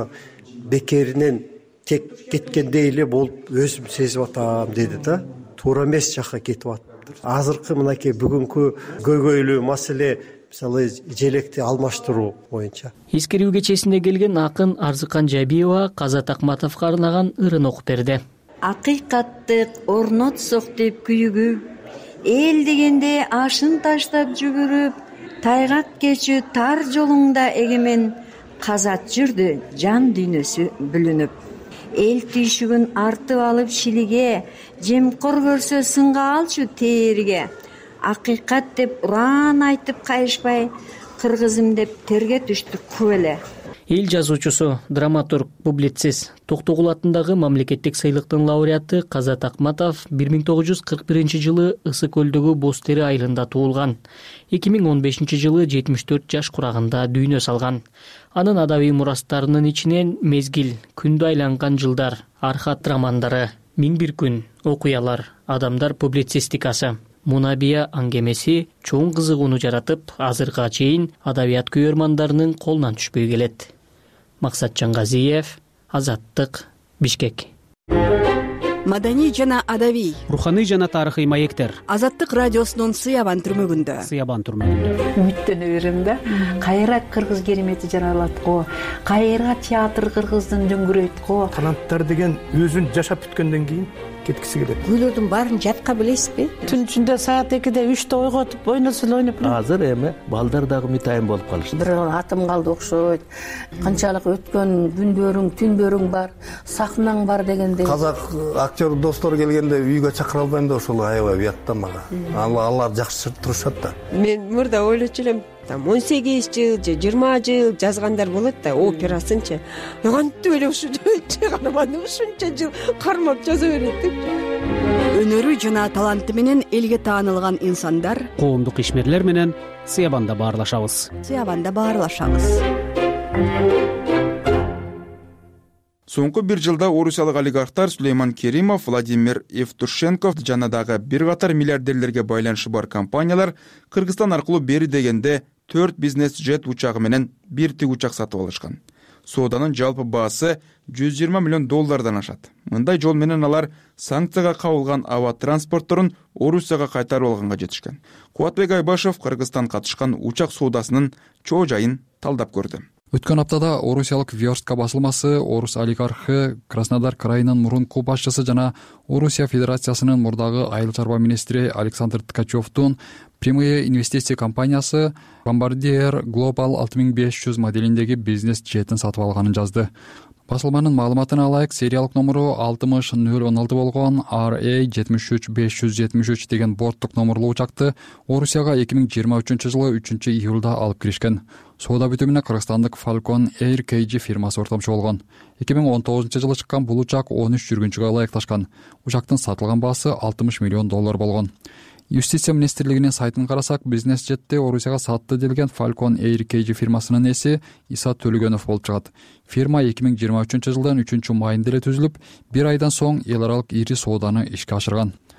бекеринен тек кеткендей эле болуп өзүм сезип атам деди да. Туура эмес жакка кетип атыптыр. Азыркы мынакей бүгүнкү көйгөйлүү маселе мисалы желекти алмаштыруу боюнча. Эскерүү кечесинде келген акын Арзыкан Жабиева Казат Акматовго арнаган ырын окуп берди. Акыйкаттык орнотсок деп күйүгүп, эл дегенде ашын таштап жүгүрүп, тайгак кечүү тар жолуңда эгемен казат жүрдү жан дүйнөсү бүлүнүп. Эл түйшүгүн артып алып шилиге, жемкор көрсө сынга алчу тээриге. Акыйкат деп уран айтып кайышпай, кыргызым деп терге түштү күбеле. Эл жазуучусу, драматург, публицист, Токтогул атындагы мамлекеттик сыйлыктын лауреаты Казат Акматов бир миң тогуз жүз кырк биринчи жылы Ысык көлдөгү Боз Тери айылында туулган. эки миң он бешинчи жылы жетимиш төрт жаш курагында дүйнө салган. Анын адабий мурастарынын ичинен Мезгил, Күндү айланган жылдар, Архат романдары, Миң бир күн, Окуялар, Адамдар публицистикасы, Мунабия аңгемеси чоң кызыгууну жаратып, азыркыга чейин адабият күйөрмандарынын колунан түшпөй келет. Максат Чангазиев, Азаттык, Бишкек. Маданий жана адабий, руханий жана тарыхый маектер. Азаттык радиосунун Сыябан түрмөгүндө. Сыябан түрмөгүндө. Үмүттөнө берем да. Кайра кыргыз керемети жаралат го. Кайра театр кыргыздын дөңгүрөйт го. Таланттар деген өзүн жашап бүткөндөн кийин кеткиси келет. Күйлөрдүн баарын жатка билесизби? Түн ичинде саат экиде үчтө ойготуп ойносо эле ойноп. Азыр эми балдар дагы мытайын болуп калышты. Бир атым калды окшойт. Канчалык өткөн күндөрүң, түндөрүң бар, сахнаң бар дегендей. Казак актер достор келгенде үйгө чакыра албайм да ошол аябай уятта мага. Алар жакшы турушат да. Мен мурда ойлочу элем, там он сегиз жыл же жыйырма жыл жазгандар болот да, операсынчы. Кантип эле ушу чыгарманы ушунча жыл кармап жаза берет деп. Өнөрү жана таланты менен элге таанылган инсандар, коомдук ишмерлер менен Сыябанда баарлашабыз. Сыябанда баарлашабыз. Соңку бир жылда орусиялык олигархтар Сулейман Керимов, Владимир Евтушенков жана дагы бир катар миллиардерлерге байланышы бар компаниялар Кыргызстан аркылуу бери дегенде төрт бизнес жет учагы менен бир тик учак сатып алышкан. Сооданын жалпы баасы жүз жыйырма миллион доллардан ашат. Мындай жол менен алар санкцияга кабылган аба транспортторун Орусияга кайтарып алганга жетишкен. Кубатбек Айбашев Кыргызстан катышкан учак соодасынын чоо жайын талдап көрдү. Өткөн аптада орусиялык Верстка басылмасы орус олигархы Краснодар крайынын мурунку башчысы жана Орусия Федерациясынын мурдагы айыл чарба министри Александр Ткачевдун прямые инвестиция компаниясы Bombardier Global алты миң беш жүз моделиндеги бизнес жетин сатып алганын жазды. Басылманын маалыматына алайык, сериялык номуру алтымыш нөл он алты болгон ар эй жетимиш үч беш жүз жетимиш үч деген борттук номурлуу учакты Орусияга эки миң жыйырма үчүнчү жылы үчүнчү июлда алып киришкен. Соода бүтүмүнө кыргызстандык Falcon Air кей джи фирмасы ортомчу болгон. эки миң он тогузунчу жылы чыккан бул учак он үч жүргүнчүгө ылайыкташкан. Учактын сатылган баасы алтымыш миллион доллар болгон. Юстиция министрлигинин сайтын карасак, бизнес жетти Орусияга сатты делген Falcon Air кей джи фирмасынын эси Иса Төлөгөнов болуп чыгат. Фирма эки миң жыйырма үчүнчү жылдын үчүнчү майында эле түзүлүп, бир айдан соң эл аралык ири сооданы ишке ашырган.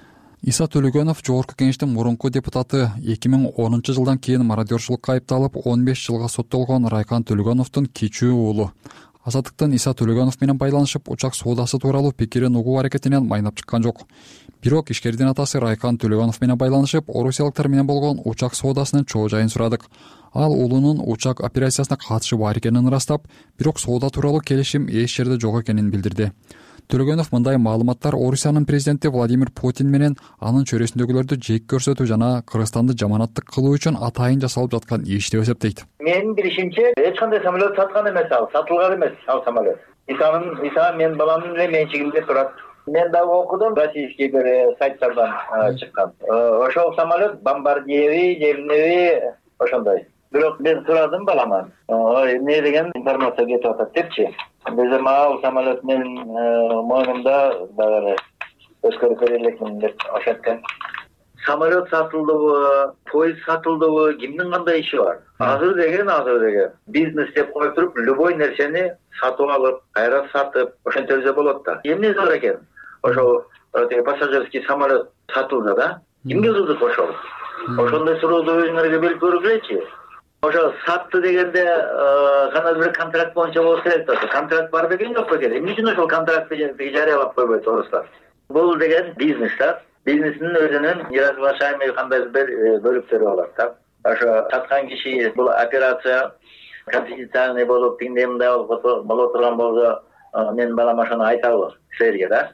Иса Төлөгөнов жогорку кеңештин мурунку депутаты эки миң онунчу жылдан кийин мародерчулукка айыпталып он беш жылга соттолгон Райкан Төлөгөновдун кичүү уулу. Азаттыктын Иса Төлөгөнов менен байланышып учак соодасы тууралуу пикирин угуу аракетинен майнап чыккан жок. Бирок ишкердин атасы Райкан Төлөгөнов менен байланышып орусиялыктар менен болгон учак соодасынын чоо жайын сурадык. Ал уулунун учак операциясына катышы бар экенин ырастап, бирок соода тууралуу келишим эч жерде жок экенин билдирди. Төлөгөнов мындай маалыматтар Орусиянын президенти Владимир Путин менен анын чөйрөсүндөгүлөрдү жек көрсөтүү жана Кыргызстанды жаманаттык кылуу үчүн атайын жасалып жаткан иш деп эсептейт. Менин билишимче эч кандай самолет саткан эмес, ал сатылган эмес ал самолет. Исанын Иса мен баламдын эле менчигинде турат. Мен дагы окудум, российский бир сайттардан чыккан. Ошол самолет бомбардиеви, земневи ошондой. Бирок мен сурадым баламан. Ой, эмне деген информация кетип атат депчи. Биз мал самолет менин мойнумда дагы өткөрүп бере элекмин деп ошенткен. Самолет сатылдыбы, поезд сатылдыбы, кимдин кандай иши бар? Азыр деген азыр деген бизнес деп коюп туруп, любой нерсени сатып алып, кайра сатып, ошентсе болот да. Эмне зор экен? Ошол пассажирский самолет сатылды да. Кимге кызык ошол? Ошондой сурооду өзүңөргө берип көргүлөчү. Ошо сатты дегенде кандай бир контракт боюнча болсо керек да. Контракт бар деген жок бекен. Эмне үчүн ошол контрактты жарыялап койбойт орустар? Бул деген бизнес да. Бизнестин өзүнүн неразглашаемый кандай бир бөлүктөрү болот да. Ошо саткан киши бул операция конфиденциальный болуп, тиңдей мындай боло турган болсо, мен балам ошону айтабы силерге да.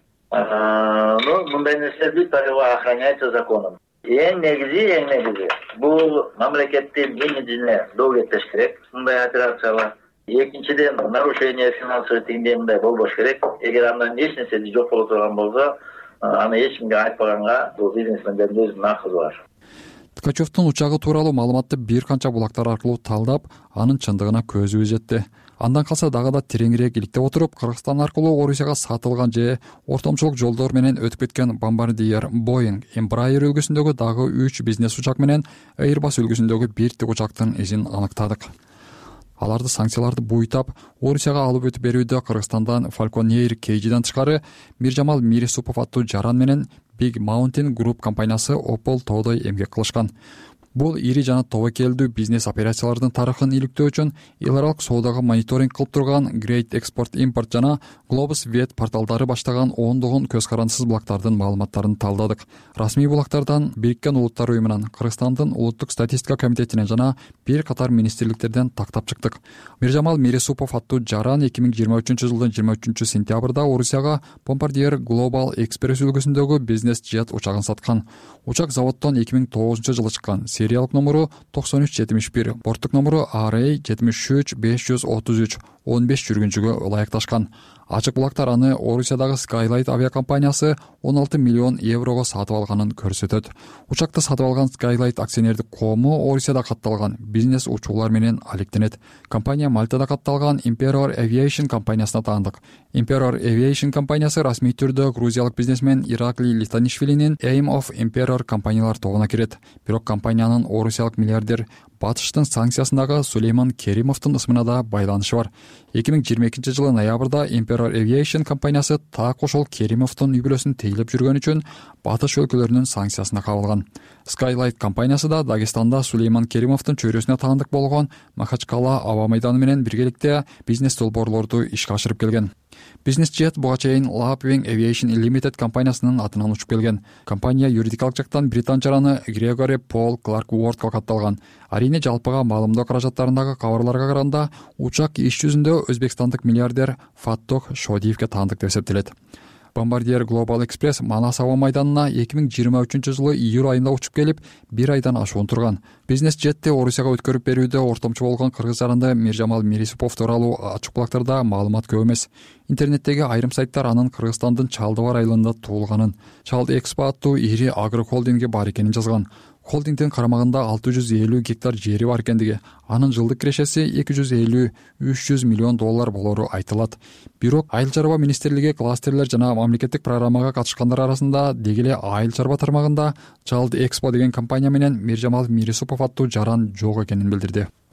Ну, мындай нерселерди охраняется законом. Эң негизи, эң негизи бул мамлекеттин имиджине доо кетпеш керек мындай операциялар. Экинчиден, нарушение финансовый тиңдей мындай болбош керек. Эгер андан эч нерсе жок боло турган болсо, аны эч кимге айтпаганга бул бизнесмендердин өзүнүн акысы бар. Ткачевдун учагы тууралуу маалыматты бир канча булактар аркылуу талдап, анын чындыгына көзүбүз жетти. Андан калса дагы да тереңирээк иликтеп отуруп, Кыргызстан аркылуу Орусияга сатылган же ортомчулук жолдор менен өтүп кеткен Bombardier, Boeing, Embraer үлгүсүндөгү дагы үч бизнес учак менен Airbus үлгүсүндөгү бир тик учактын изин аныктадык. Аларды санкцияларды буйтап, Орусияга алып өтүп берүүдө Кыргызстандан Falcon Air K G'den тышкары Миржамал Мирисупов аттуу жаран менен Big Mountain Group компаниясы Opel тоодой эмгек кылышкан. Бул ири жана тобокелдүү бизнес операциялардын тарыхын иликтөө үчүн эл аралык соодага мониторинг кылып турган Great Export Import жана Globus Vet порталдары баштаган ондогон көз карандысыз булактардын маалыматтарын талдадык. Расмий булактардан Бириккен Улуттар уюмунан, Кыргызстандын улуттук статистика комитетинен жана бир катар министрликтерден тактап чыктык. Миржамал Мирисупов аттуу жаран эки миң жыйырма үчүнчү жылдын жыйырма үчүнчү сентябрда Орусияга Bombardier Global Express үлгүсүндөгү бизнес жет учагын саткан. Учак заводдон эки миң тогузунчу жылы чыккан. Сериялык номеру токсон үч жетимиш бир, борттук номеру R A жетимиш үч беш жүз отуз үч, он беш жүргүнчүгө ылайыкташкан. Ачык булактар аны Орусиядагы Skylight авиакомпаниясы он алты миллион еврого сатып алганын көрсөтөт. Учакты сатып алган Skylight акционердик коому Орусияда катталган бизнес учуулар менен алектенет. Компания Мальтада катталган Emperor Aviation компаниясына таандык. Emperor Aviation компаниясы расмий түрдө грузиялык бизнесмен Ираклий Литанишвилинин Aim of Emperor компаниялар тобуна кирет. Бирок компаниянын орусиялык миллиардер Батыштын санкциясындагы Сулейман Керимовдун ысмына да байланышы бар. эки миң жыйырма экинчи жылы ноябрда Emperor Aviation компаниясы так ошол Керимовдун үй бүлөсүн тейлеп жүргөн үчүн Батыш өлкөлөрүнүн санкциясына кабылган. Skylight компаниясы да Дагестанда Сулейман Керимовдун чөйрөсүнө таандык болгон Махачкала аба майданы менен биргеликте бизнес долбоорлорду ишке ашырып келген. Бизнес жет буга чейин Lapwing Aviation Limited компаниясынын атынан учуп келген. Компания юридикалык жактан британ жараны Грегори Пол Кларк Уордко катталган. Арийне жалпыга маалымдоо каражаттарындагы кабарларга караганда, учак иш жүзүндө өзбекстандык миллиардер Фаттох Шодиевге таандык деп эсептелет. Bombardier Global Express Манас аба майданына эки миң жыйырма үчүнчү жылы июль айында учуп келип, бир айдан ашуун турган. Бизнес жетти Орусияга өткөрүп берүүдө ортомчу болгон кыргыз жаранды Миржамал Мирисупов тууралуу ачык булактарда маалымат көп эмес. Интернеттеги айрым сайттар анын Кыргызстандын Чалдыбар айылында туулганын, Чалд Экспо аттуу ири агрохолдинги бар экенин жазган. Холдингдин карамагында алты жүз элүү гектар жери бар экендиги, анын жылдык кирешеси эки жүз элүү үч жүз миллион доллар болору айтылат. Бирок Айыл чарба министрлиги кластерлер жана мамлекеттик программага катышкандар арасында деги эле Айыл чарба тармагында Чалд Экспо деген компания менен Миржамал Мирисупов аттуу жаран жок экенин билдирди.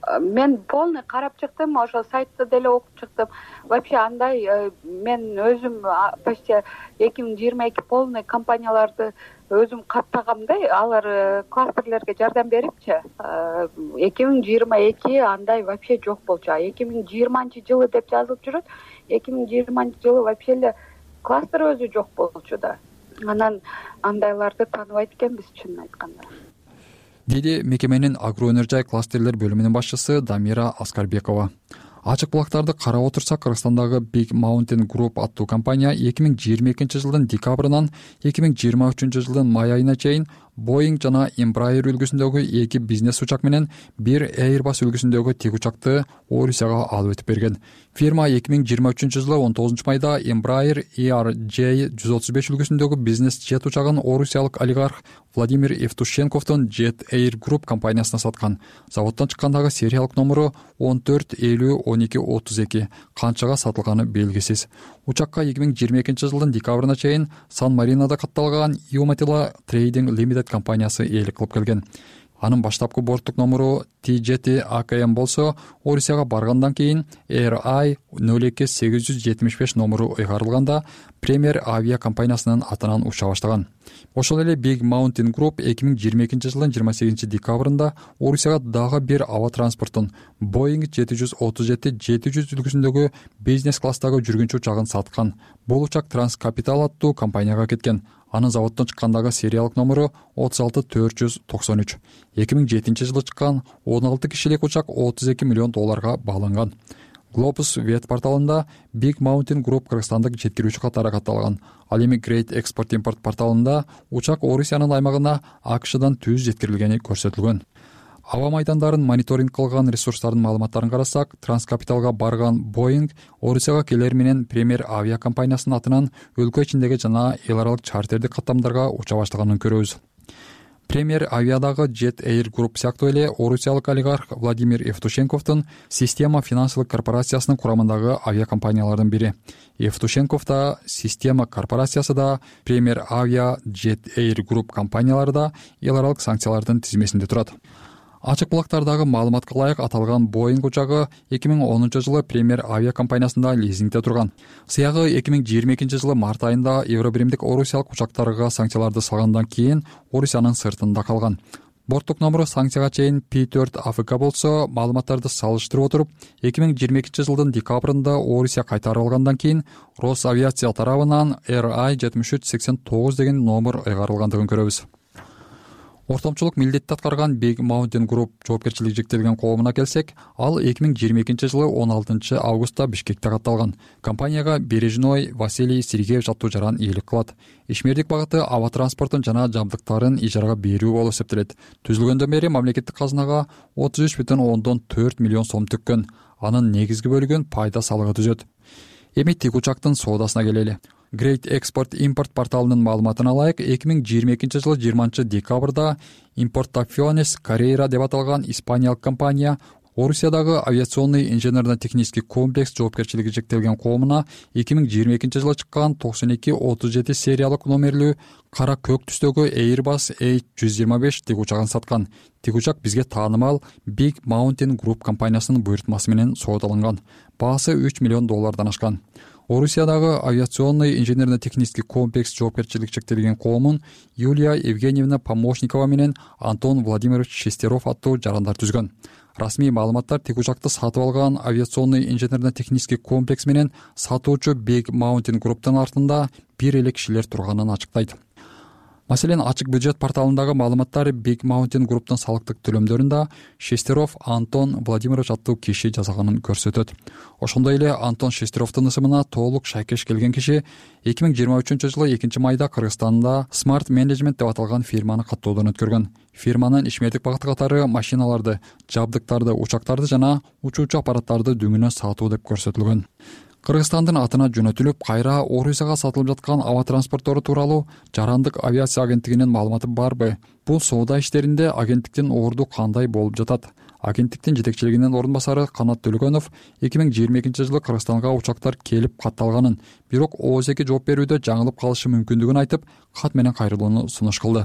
мен полный карап чыктым, ошол сайтты деле окуп чыктым. Вообще андай мен өзүм почти эки миң жыйырма эки полный компанияларды өзүм каттагам да, алар кластерлерге жардам берипчи. эки миң жыйырма эки андай вообще жок болчу. эки миң жыйырманчы жылы деп жазылып жүрөт. эки миң жыйырманчы жылы вообще эле кластер өзү жок болчу да. Анан андайларды тааныбайт экенбиз, чынын айтканда. Деди мекеменин агроөнөр-жай кластерлер бөлүмүнүн башчысы Дамира Аскарбекова. Ачык булактарды карап отурсак, Кыргызстандагы Big Mountain Group аттуу компания эки миң жыйырма экинчи жылдын декабрынан эки миң жыйырма үчүнчү жылдын май айына чейин Boeing жана Embraer үлгүсүндөгү эки бизнес учак менен бир Airbus үлгүсүндөгү тик учакты Орусияга алып өтүп берген. Фирма эки миң жыйырма үчүнчү жылы он тогузунчу майда Embraer E R J жүз отуз беш үлгүсүндөгү бизнес жет учагын орусиялык олигарх Владимир Евтушенковдун Jet Air Group компаниясына саткан. Заводдон чыккандагы сериялык номеру он төрт элүү он эки отуз эки, канчага сатылганы белгисиз. Учакка эки миң жыйырма экинчи жылдын декабрына чейин Сан-Маринодо катталган Iumatilla Trading Limited компаниясы ээлик кылып келген. Анын баштапкы борттук номеру T жети A K M болсо, Орусияга баргандан кийин R I нөл эки сегиз жүз жетимиш беш номеру ыйгарылганда Premier авиа компаниясынын атынан уча баштаган. Ошол эле Big Mountain Group эки миң жыйырма экинчи жылдын жыйырма сегизинчи декабрында Орусияга дагы бир аба транспортун Boeing жети жүз отуз жети жети жүз үлгүсүндөгү бизнес класстагы жүргүнчү учагын саткан. Бул учак Транскапитал аттуу компанияга кеткен. Анын заводдон чыккандагы сериялык номеру отуз алты төрт жүз токсон үч. эки миң жетинчи жылы чыккан он алты кишилик учак отуз эки миллион долларга бааланган. Globus веб порталында Big Mountain Group кыргызстандык жеткирүүчү катары катталган. Ал эми Great Export Import порталында учак Орусиянын аймагына АКШдан түз жеткирилгени көрсөтүлгөн. Аба майдандарын мониторинг кылган ресурстардын маалыматтарын карасак, Транскапиталга барган Boeing Орусияга келер менен Premier авиа компаниясынын атынан өлкө ичиндеги жана эл аралык чартердик каттамдарга уча баштаганын көрөбүз. Premier авиадагы Jet Air Group сыяктуу эле орусиялык олигарх Владимир Евтушенковдун Система финансылык корпорациясынын курамындагы авиакомпаниялардын бири. Евтушенков да, Система корпорациясы да, Premier Avia, Jet Air Group компаниялары да эл аралык санкциялардын тизмесинде турат. Ачык булактардагы маалыматка ылайык аталган Boeing учагы эки миң онунчу жылы Premier авиа компаниясында лизингде турган. Сыягы эки миң жыйырма экинчи жылы март айында Евробиримдик орусиялык учактарга санкцияларды салгандан кийин Орусиянын сыртында калган. Борттук номеру санкцияга чейин P төрт A F K болсо, маалыматтарды салыштырып отуруп, эки миң жыйырма экинчи жылдын декабрында Орусия кайтарып алгандан кийин Росавиация тарабынан R I жетимиш үч сексен тогуз деген номер ыйгарылгандыгын көрөбүз. Ортомчулук милдетти аткарган Big Mountain Group жоопкерчилиги чектелген коомуна келсек, ал эки миң жыйырма экинчи жылы он алтынчы августта Бишкекте катталган. Компанияга Бережной Василий Сергеевич аттуу жаран ээлик кылат. Ишмердик багыты аба транспортун жана жабдыктарын ижарага берүү болуп эсептелет. Түзүлгөндөн бери мамлекеттик казынага отуз үч бүтүн ондон төрт миллион сом түккөн. Анын негизги бөлүгүн пайда салыгы түзөт. Эми тик учактын соодасына келели. Great Export Import порталынын маалыматына ылайык, эки миң жыйырма экинчи жылы жыйырманчы декабрда Importaciones Carrera деп аталган испаниялык компания Орусиядагы авиационный инженерно-технический комплекс жоопкерчилиги чектелген коомуна эки миң жыйырма экинчи жылы чыккан токсон эки отуз жети сериялык номерлүү кара көк түстөгү Airbus A жүз жыйырма беш тик учагын саткан. Тик учак бизге таанымал Big Mountain Group компаниясынын буйртмасы менен соодаланган. Баасы үч миллион доллардан ашкан. Орусиядагы авиационный инженерно-технический комплекс жоопкерчилиги чектелген коомун Юлия Евгеньевна Помощникова менен Антон Владимирович Шестеров аттуу жарандар түзгөн. Расмий маалыматтар тик учакты сатып алган авиационный инженерно-технический комплекс менен сатуучу Big Mountain Group'тун артында бир эле кишилер турганын ачыктайт. Маселен, ачык бюджет порталындагы маалыматтар Big Mountain Group'тун салыктык төлөмдөрүндө Шестеров Антон Владимирович аттуу киши жасаганын көрсөтөт. Ошондой эле Антон Шестеровдун ысымына толук шайкеш келген киши эки миң жыйырма үчүнчү жылы экинчи майда Кыргызстанда Smart Management деп аталган фирманы каттоодон өткөргөн. Фирманын ишмердик багыты катары машиналарды, жабдыктарды, учактарды жана учуучу аппараттарды дүңүнө сатуу деп көрсөтүлгөн. Кыргызстандын атына жөнөтүлүп, кайра Орусияга сатылып жаткан аба транспорттору тууралуу Жарандык авиация агенттигинин маалыматы барбы? Бул соода иштеринде агенттиктин орду кандай болуп жатат? Агенттиктин жетекчилигинин орун басары Канат Төлөгөнов эки миң жыйырма экинчи жылы Кыргызстанга учактар келип катталганын, бирок ооз эки жооп берүүдө жаңылып калышы мүмкүндүгүн айтып, кат менен кайрылууну сунуш кылды. Сиз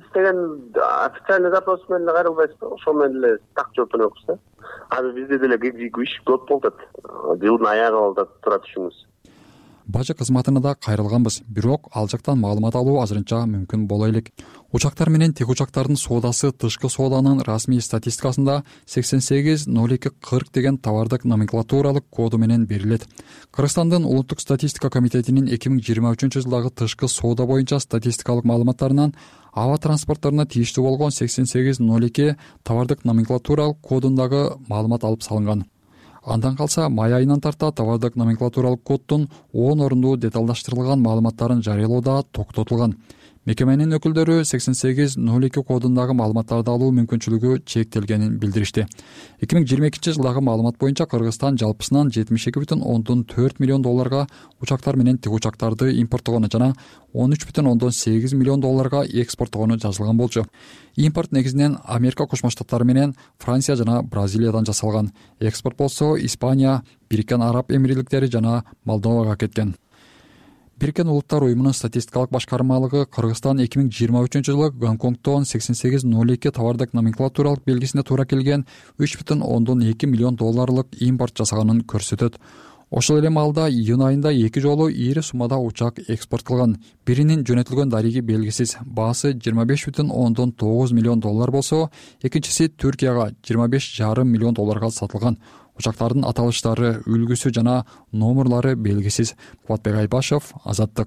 деген официальный запрос менен эле кайрылбайсызбы, ошол менен эле так жооп беребиз да. Азыр бизде деле иш көп болуп атат. Жылдын аягы болуп атат тура түшүңүз. Бажы кызматына да кайрылганбыз, бирок ал жактан маалымат алуу азырынча мүмкүн боло элек. Учактар менен тик учактардын соодасы тышкы сооданын расмий статистикасында сексен сегиз ноль эки кырк деген товардык номенклатуралык коду менен берилет. Кыргызстандын улуттук статистика комитетинин эки миң жыйырма үчүнчү жылдагы тышкы соода боюнча статистикалык маалыматтарынан аба транспортторуна тийиштүү болгон сексен сегиз ноль эки товардык номенклатуралык кодундагы маалымат алып салынган. Андан калса май айынан тарта товардык номенклатуралык коддун он орундуу деталдаштырылган маалыматтарын жарыялоо да токтотулган. Мекеменин өкүлдөрү сексен сегиз ноль эки кодундагы маалыматтарды алуу мүмкүнчүлүгү чектелгенин билдиришти. эки миң жыйырма экинчи жылдагы маалымат боюнча Кыргызстан жалпысынан жетимиш эки бүтүн ондон төрт миллион долларга учактар менен тик учактарды импорттогону жана он үч бүтүн ондон сегиз миллион долларга экспорттогону жазылган болчу. Импорт негизинен Америка Кошмо Штаттары менен Франция жана Бразилиядан жасалган. Экспорт болсо Испания, Бириккен Араб Эмирликтери жана Молдовага кеткен. Бириккен Улуттар уюмунун статистикалык башкармалыгы Кыргызстан эки миң жыйырма үчүнчү жылы Гонконгдон сексен сегиз ноль эки товардык номенклатуралык белгисине туура келген үч бүтүн ондон эки миллион долларлык импорт жасаганын көрсөтөт. Ошол эле маалда июнь айында эки жолу ири суммада учак экспорт кылган. Биринин жөнөтүлгөн дариги белгисиз, баасы жыйырма беш бүтүн ондон тогуз миллион доллар болсо, экинчиси Түркияга жыйырма беш жарым миллион долларга сатылган. Учактардын аталыштары, үлгүсү жана номерлары белгисиз. Кубатбек Айбашев, Азаттык.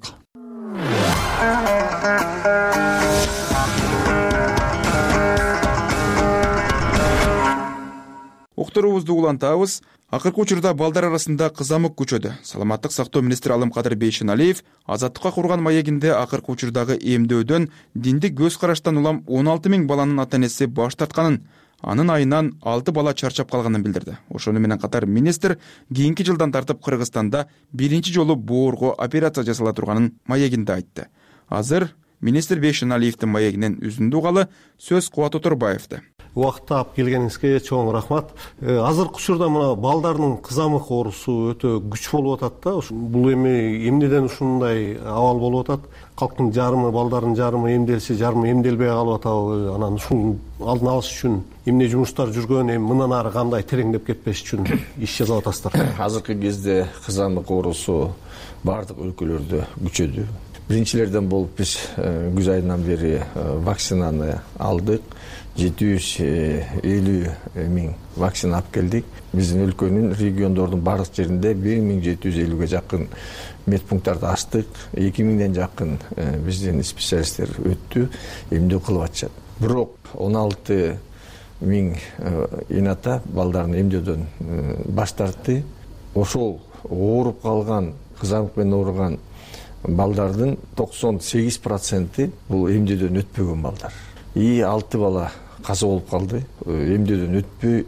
Уктуруубузду улантабыз. Акыркы учурда балдар арасында кызамык күчөдү. Саламаттык сактоо министри Алымкадыр Бейшеналиев Азаттыкка курган маегинде акыркы учурдагы эмдөөдөн диндик көз караштан улам он алты миң баланын ата-энеси баш тартканын, анын айынан алты бала чарчап калганын билдирди. Ошону менен катар министр кийинки жылдан тартып Кыргызстанда биринчи жолу боорго операция жасала турганын маегинде айтты. Азыр министр Бейшеналиевдин маегинен үзүндү угалы сөз Кубат Оторбаевди. Убакытта алып келгениңизге чоң рахмат. Азыркы учурда мына балдардын кызамык оорусу өтө күч болуп атат да. Бул эми эмнеден ушундай абал болуп атат? Калктын жарымы, балдардын жарымы эмделсе, жарымы эмделбей калып атабы? Анан ушунун алдын алыш үчүн эмне жумуштар жүргөн, эми мындан ары кандай тереңдеп кетпеш үчүн иш жасап атасыздар? Азыркы кезде кызамык оорусу бардык өлкөлөрдө күчөдү. Биринчилерден болуп биз күз айынан бери вакцинаны алдык. жети жүз элүү миң вакцина алып келдик. Биздин өлкөнүн региондордун бардык жеринде бир миң жети жүз элүүгө жакын медпункттарды ачтык. эки миңден жакын биздин специалисттер өттү, эмдөө кылып атышат. Бирок он алты миң эната балдарын эмдөөдөн баш тартты. Ошол ооруп калган, кызамык менен ооруган балдардын токсон сегиз проценти бул эмдөөдөн өтпөгөн балдар. И алты бала каза болуп калды. Эмдөөдөн өтпөй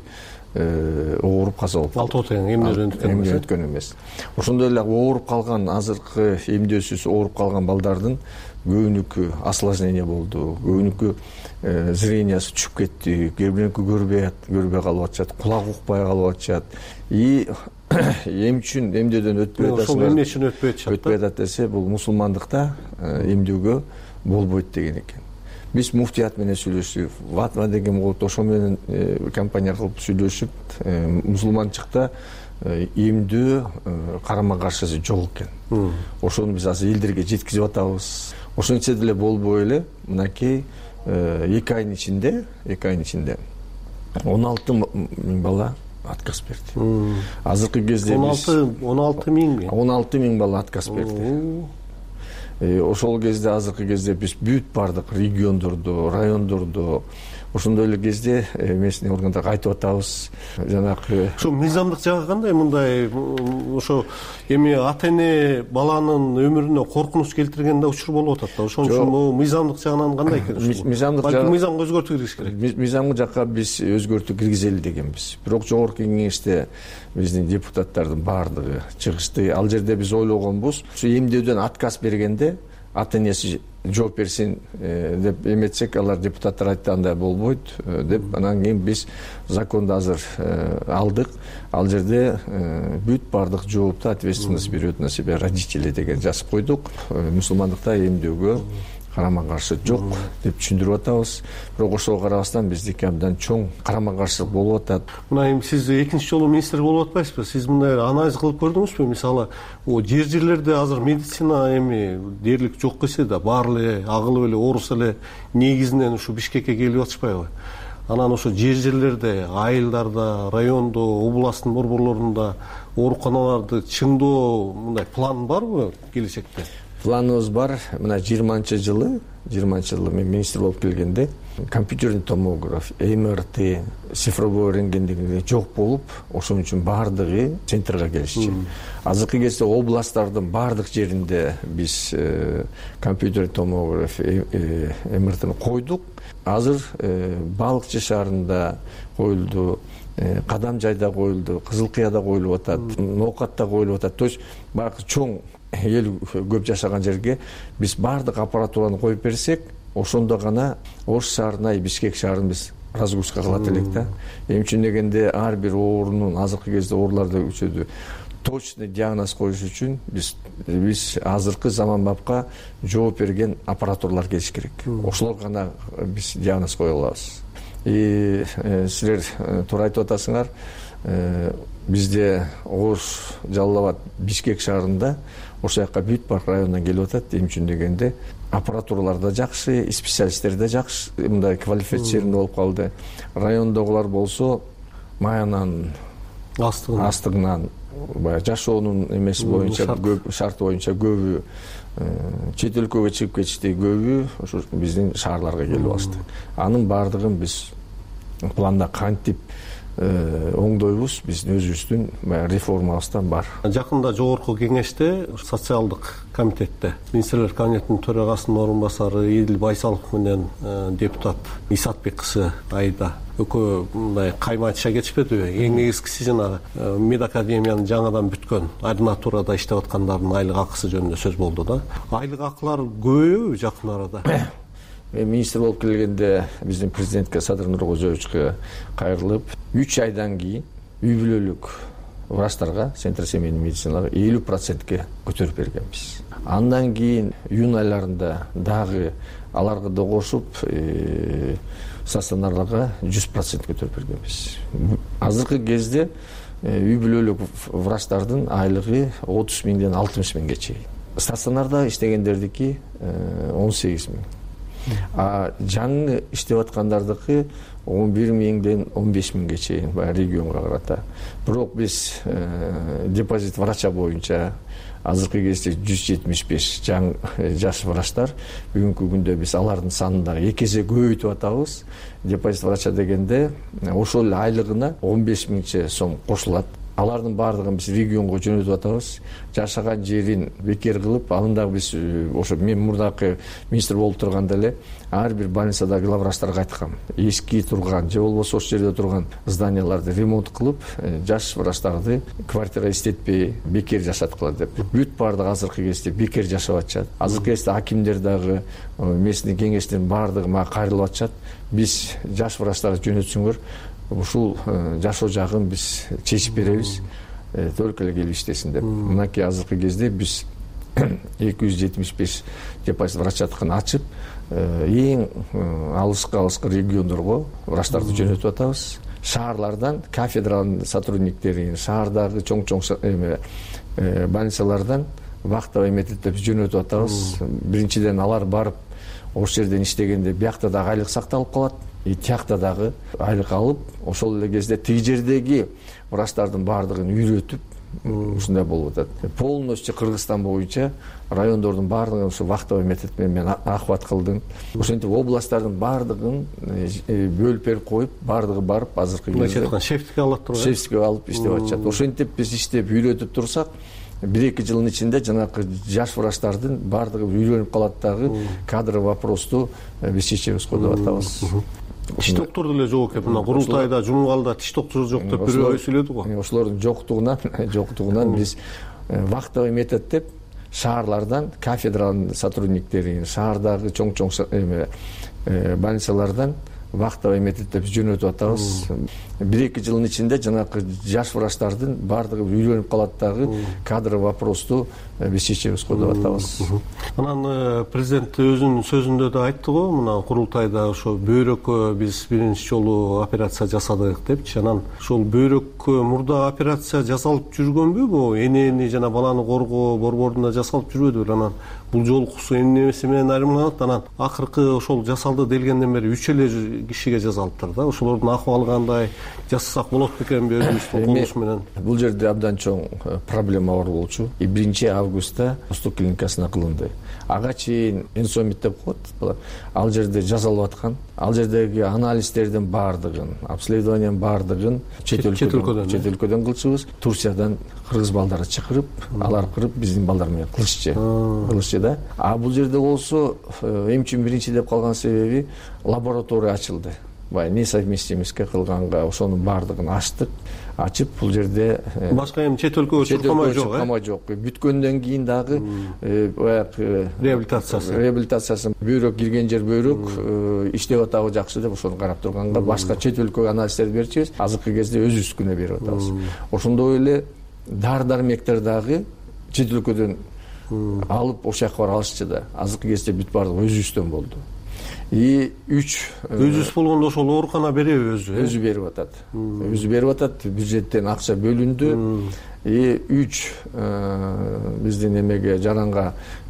ооруп каза болуп калды. Алты тең эмдөөдөн өткөн эмес. Ошондой эле ооруп калган, азыркы эмдөөсүз ооруп калган балдардын көбүнүкү осложнение болду. Көбүнүкү зрениясы түшүп кетти, көбүнүкү көрбөй көрбөй калып атышат, кулак укпай калып атышат. И эм үчүн эмдөөдөн өтпөй атат. Ошол эмне үчүн өтпөй атышат? Өтпөй атат десе, бул мусулмандыкта эмдөөгө болбойт деген экен. Биз муфтият менен сүйлөшүп, ватва деген болуп, ошо менен компания кылып сүйлөшүп, мусулманчыкта эмдөө карама каршысы жок экен. Ошону биз азыр элдерге жеткизип атабыз. Ошончо деле болбой эле, мынакей эки айдын ичинде, эки айдын ичинде он алты миң бала отказ берди. Азыркы кезде биз он алты миң он алты миң бала отказ берди. Ошол кезде, азыркы кезде биз бүт бардык региондордо, райондордо, ошондой эле кезде местный органдарга айтып атабыз. Жанагы ошо мыйзамдык жагы кандай? Мындай ошо эми ата-эне баланын өмүрүнө коркунуч келтиргенде учур болуп атат да. Ошон үчүн могу мыйзамдык жагынан кандай экен? Мыйзамдык жагы мыйзамга өзгөртүү киргизиш керек. Мыйзамдык жакка биз өзгөртүү киргизели дегенбиз. Бирок жогорку кеңеште биздин депутаттардын баардыгы чыгышты. Ал жерде биз ойлогонбуз, ушу эмдөөдөн отказ бергенде ата-энеси жооп берсин деп эметсек, алар депутаттар айтты андай болбойт деп, анан кийин биз законду азыр алдык. Ал жерде бүт бардык жоопту ответственность берет на себя родители деген жазып койдук. Мусулмандыкта эмдөөгө карама каршы жок деп түшүндүрүп атабыз. Бирок ошого карабастан биздики абдан чоң карама каршылык болуп атат. Мына эми сиз экинчи жолу министр болуп атпайсызбы? Сиз мындай анализ кылып көрдүңүзбү? Мисалы, о жер жерлерде азыр медицина эми дээрлик жок келсе да, баары эле агылып эле орус эле негизинен ушу Бишкекке келип атышпайбы? Анан ошо жер жерлерде, айылдарда, райондо, областтын борборлорунда ооруканаларды чыңдоо мындай план барбы келечекте? Планыбыз бар. Мына жыйырманчы жылы, жыйырманчы жылы мен министр болуп келгенде компьютерный томограф, эм эр тэ, цифровой рентген дегенде жок болуп, ошон үчүн баардыгы центрге келишчү. Азыркы кезде областтардын баардык жеринде биз компьютерный томограф, эм эр тэни койдук. Азыр Балыкчы шаарында коюлду, Кадам жайда коюлду, Кызыл Кыяда коюлуп атат, Ноокатта коюлуп атат. То есть баягы чоң эл көп жашаган жерге биз баардык аппаратураны коюп берсек, ошондо гана Ош шаарына, Бишкек шаарын биз разгрузка кылат элек да. Эми үчүн дегенде ар бир оорунун, азыркы кезде оорулар да күчөдү, точный диагноз коюш үчүн биз биз азыркы заманбапка жооп берген аппаратуралар келиш керек. Ошолор гана биз диагноз кое алабыз. И силер туура айтып атасыңар, бизде Ош, Жалал Абад, Бишкек шаарында ошол жака бүт бар райондан келип атат. Эми үчүн дегенде аппаратуралар да жакшы, специалисттер да жакшы, мындай квалифицированный болуп калды. Райондогулар болсо маянан, астыгынан, баягы жашоонун эмеси боюнча, көп шарты боюнча көбү чет өлкөгө чыгып кетишти, көбү ошо биздин шаарларга келип алышты. Анын баардыгын биз планда кантип оңдойбуз, биздин өзүбүздүн реформабыздан бар. Жакында жогорку кеңеште, социалдык комитетте министрлер кабинетинин төрагасынын орун басары Эдил Байсалов менен депутат Исатбек кызы Айда экөө мындай кайма айтыша кетишпедиби? Эң негизгиси жана медакадемиянын жаңадан бүткөн ординатурада иштеп аткандардын айлык акысы жөнүндө сөз болду да. Айлык акылар көбөйбү жакын арада? Министр болуп келгенде биздин президентке Садыр Нуркожоевичке кайрылып, үч айдан кийин үй бүлөлүк врачтарга, центр семейный медициналарга элүү процентке көтөрүп бергенбиз. Андан кийин июнь айларында дагы аларга да кошуп стационарларга жүз процент көтөрүп бергенбиз. Азыркы кезде үй бүлөлүк врачтардын айлыгы отуз миңден алтымыш миңге чейин. Стационарда иштегендердики он сегиз миң. А жаңы иштеп аткандардыкы он бир миңден он беш миңге чейин регионго карата. Бирок биз депозит врача боюнча азыркы кезде жүз жетимиш беш жаңы жаш врачтар, бүгүнкү күндө биз алардын санын дагы эки эсе көбөйтүп атабыз. Депозит врача дегенде ошол айлыгына он беш миңче сом кошулат. Алардын баардыгын биз регионго жөнөтүп атабыз. Жашаган жерин бекер кылып, анын дагы биз ошо мен мурдакы министр болуп турганда эле ар бир больницадагы главврачтарга айткам. Эски турган же болбосо ошол жерде турган зданияларды ремонт кылып, жаш врачтарды квартира иштетпей бекер жашаткыла деп. Бүт баардыгы азыркы кезде бекер жашап атышат. Азыркы кезде акимдер дагы, местный кеңештин баардыгы мага кайрылып атышат. Биз жаш врачтарды жөнөтсүңөр, ушул жашоо жагын биз чечип беребиз, только эле келип иштесин деп. Мынакей азыркы кезде биз эки жүз жетимиш беш депозит врачатканы ачып, эң алыскы алыскы региондорго врачтарды жөнөтүп атабыз. Шаарлардан кафедралын сотрудниктерин, шаардагы чоң-чоң эме больницалардан вахтовый методдо биз жөнөтүп атабыз. Биринчиден алар барып ошол жерден иштегенде биякта дагы айлык сакталып калат. И тиякта дагы айлык алып, ошол эле кезде тиги жердеги врачтардын баардыгын үйрөтүп, ушундай болуп атат. Полностью Кыргызстан боюнча райондордун баардыгын ушу вахтовый метод менен охват кылдым. Ошентип областтардын баардыгын бөлүп берип коюп, баардыгы барып азыркы кезде шефтикке алып турган. Шефтикке алып иштеп атышат. Ошентип биз иштеп үйрөтүп турсак, бир-эки жылдын ичинде жанагы жаш врачтардын баардыгы үйрөнүп калат дагы, кадровый вопросту биз чечебиз го деп атабыз. Тиш доктор деле жок экен. Мына курултайда жумгалда тиш доктору жок деп бирөө сүйлөдү го. Ошолордун жоктугунан, жоктугунан биз вахтовый метод деп шаарлардан кафедралын сотрудниктерин, шаардагы чоң-чоң эме больницалардан убактыбай эметет деп жөнөтүп атабыз. бир эки жылдын ичинде жанагы жаш врачтардын баардыгы үйлөнүп калат дагы кадр вопросту биз чечебиз го деп атабыз. Анан президент өзүнүн сөзүндө да айтты го, мына курултайда ошо бөйрөккө биз биринчи жолу операция жасадык депчи. Анан ошол бөйрөккө мурда операция жасалып жүргөнбү? Бу энени жана баланы коргоо борборунда жасалып жүрбөдүбү? Анан бул жолкусу эмнеси менен айырмаланат? Анан акыркы ошол жасалды делгенден бери үч эле кишиге жасалыптыр да. Ошолордун акыбалы кандай? Жасасак болот бекенби өзүбүздүн колубуз менен? Бул жерде абдан чоң проблема бар болчу. биринчи августта Восток клиникасына кылынды. Ага чейин инсомит деп коет. Ал жерде жасалып аткан. Ал жердеги анализдердин баардыгын, обследованиянын баардыгын чет өлкөдөн чет өлкөдөн кылчубуз. Турциядан кыргыз балдарды чакырып, алар кырып биздин балдар менен кылышчы. Кылышчы да. А бул жерде болсо эмчи биринчи деп калган себеби лаборатория ачылды. Бай несовместимостьке кылганга ошонун баардыгын ачтык. Ачып бул жерде башка эми чет өлкөгө чыккан жок, чыккан жок. Бүткөндөн кийин дагы баягы реабилитациясы реабилитациясы бөйрөк кирген жер бөйрөк иштеп атабы жакшы деп ошону карап турганга башка чет өлкөгө анализдерди берчүбүз. Азыркы кезде өзүбүз күнө берип атабыз. Ошондой эле дар дармектер дагы чет өлкөдөн алып ошол жака барып алышчы да. Азыркы кезде бүт баардыгы өзүбүздөн болду. И үч өзүбүз болгондо ошол оорукана береби өзү? Өзү берип атат. Өзү берип атат. Бюджеттен акча бөлүндү. И үч биздин эмеге жаранга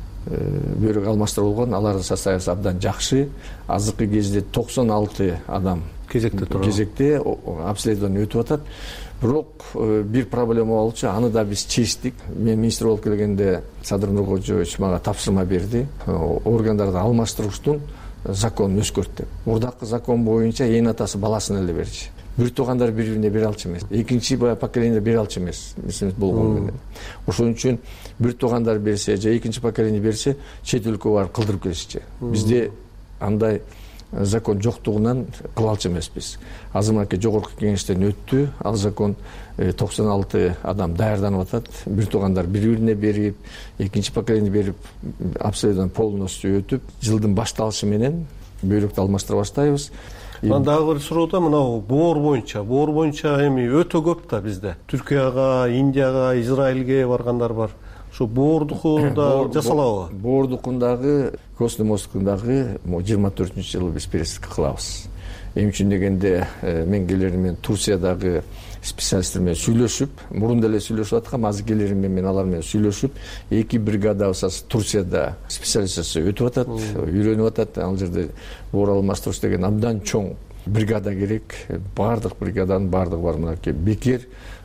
бөйрөк алмаштыруу болгон. Алардын состояниясы абдан жакшы. Азыркы кезде токсон алты адам кезекте турат. Кезекте обследование өтүп атат. Бирок бир проблема болчу, аны да биз чечтик. Мен министр болуп келгенде Садыр Нуркожоевич мага тапшырма берди. Органдарды алмаштырыштын законун өзгөрт деп. Мурдакы закон боюнча эң атасы баласын эле берчү. Бир туугандар бири-бирине бере алчу эмес. Экинчи поколение бере алчу эмес. Мисалы болгон менен. Ошон үчүн бир туугандар берсе же экинчи поколение берсе, чет өлкөгө барып кылдырып келишчи. Бизде андай закон жоктугунан кыла алчу эмеспиз. Азыркы жогорку кеңештен өттү. Ал закон токсон алты адам даярданып атат. Бир туугандар бири-бирине берип, экинчи поколение берип, обследование полностью өтүп, жылдын башталышы менен бөйрөктү алмаштыра баштайбыз. Анан дагы бир суроо да, мына боор боюнча, боор боюнча эми өтө көп да бизде. Түркияга, Индияга, Израилге баргандар бар. Ошо боордуку да жасалабы? Боордукундагы, костный мозгундагы жыйырма төртүнчү жылы биз пересадка кылабыз. Эми үчүн дегенде мен келерим менен Турциядагы специалисттер менен сүйлөшүп, мурун деле сүйлөшүп аткам, азыр келерим менен алар менен сүйлөшүп, эки бригадабыз Турцияда специализация өтүп атат, үйрөнүп атат. Ал жерде боор алмаштырыш деген абдан чоң бригада керек. Баардык бригаданын баардыгы бар. Мынакей бекер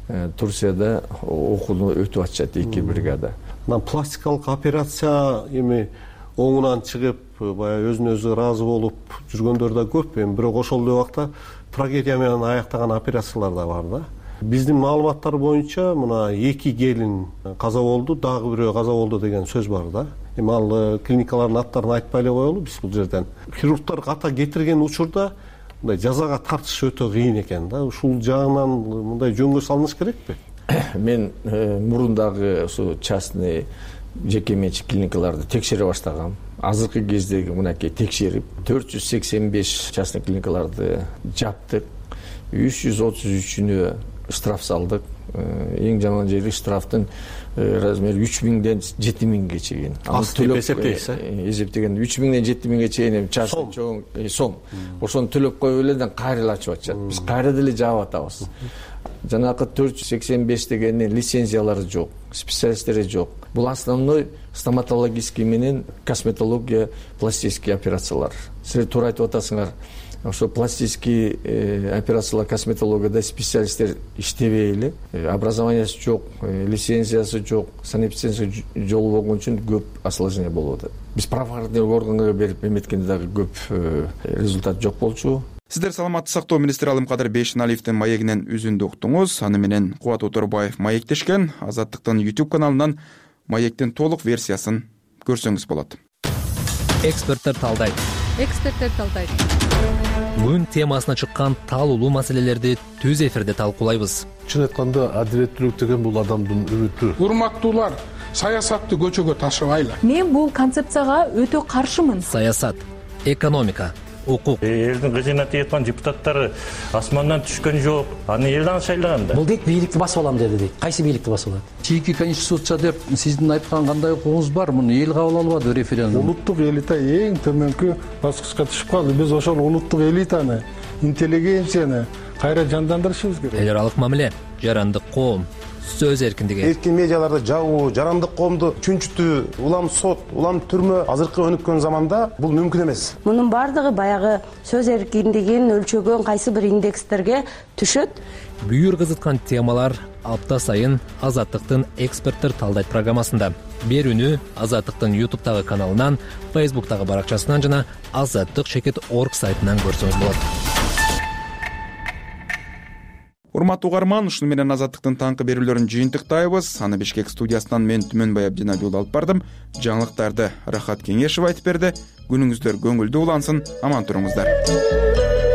Турцияда окууну өтүп атышат эки бригада. Мына пластикалык операция эми оңунан чыгып, баягы өзүнө өзү ыраазы болуп жүргөндөр да көп. Эми бирок ошол эле убакта трагедия менен аяктаган операциялар да бар да. Биздин маалыматтар боюнча мына эки келин каза болду, дагы бирөө каза болду деген сөз бар да. Эми ал клиникалардын аттарын айтпай эле коелу биз бул жерден. Хирургдар ката кетирген учурда мындай жазага тартыш өтө кыйын экен да. Ушул жагынан мындай жөнгө салыныш керекпи? Мен мурундагы ошо частный жеке менчик клиникаларды текшере баштагам. Азыркы кездеги мынакей текшерип төрт жүз сексен беш частный клиникаларды жаптык. үч жүз отуз үчүнө штраф салдык. Эң жаман жери штрафтын размери үч миңден жети миңге чейин. Аны төлөп эсептейсиз, э? Эсептегенде үч миңден жети миңге чейин частный чоң сом. Ошону төлөп коюп эле кайра ачып атышат. Биз кайра деле жаап атабыз. Жанагы төрт жүз сексен беш дегендин лицензиялары жок, специалисттери жок. Бул основной стоматологический менен косметология, пластический операциялар. Силер туура айтып атасыңар. Ошо пластический операциялар, косметологияда специалисттер иштебей эле, образованиясы жок, лицензиясы жок, санэпидемия жолу болгон үчүн көп осложнение болуп атат. Биз правоохранительный органга берип эметкенде дагы көп результат жок болчу. Сиздер саламаттык сактоо министри Алымкадыр Бейшеналиевдин маегинен үзүндү уктуңуз. Аны менен Кубат Оторбаев маектешкен. Азаттыктын YouTube каналынан маектин толук версиясын көрсөңүз болот. Эксперттер талдайт. Эксперттер талдайт. Күн темасына чыккан таалуулуу маселелерди түз эфирде талкуулайбыз. Чын айтканда, адилеттүүлүк деген бул адамдын үмүтү. Урматтуулар, саясатты көчөгө ташыбайлы. Мен бул концепцияга өтө каршымын. Саясат, экономика, укук. Элдин кызына тиеткан депутаттары асмандан түшкөн жок. Аны эл аны шайлаган да. Бул дейт бийликти басып алам деди дейт. Кайсы бийликти басып алат? Чийки конституция деп сиздин айткан кандай укугуңуз бар? Муну эл кабыл албады референдум. Улуттук элита эң төмөнкү баскычка түшүп калды. Биз ошол улуттук элитаны, интеллигенцияны кайра жандандырышыбыз керек. Эл аралык мамиле, жарандык коом, сөз эркиндиги. Эркин медиаларды жабуу, жарандык коомду чүнчүтүү, улам сот, улам түрмө азыркы өнүккөн заманда бул мүмкүн эмес. Мунун бардыгы баягы сөз эркиндигин өлчөгөн кайсы бир индекстерге түшөт. Бүйүр кызыткан темалар апта сайын Азаттыктын эксперттер талдайт программасында. Берүүнү Азаттыктын ютубтагы каналынан, фейсбуктагы баракчасынан жана азаттык чекит точка орг сайтынан көрсөңүз болот. Урматтуу угарман, ушуну менен Азаттыктын таңкы берүүлөрүн жыйынтыктайбыз. Аны Бишкек студиясынан мен Түмөнбай Абдинабиулла алып бардым. Жаңылыктарды Рахат Кеңешев айтып берди. Күнүңүздөр көңүлдүү улансын, аман туруңуздар.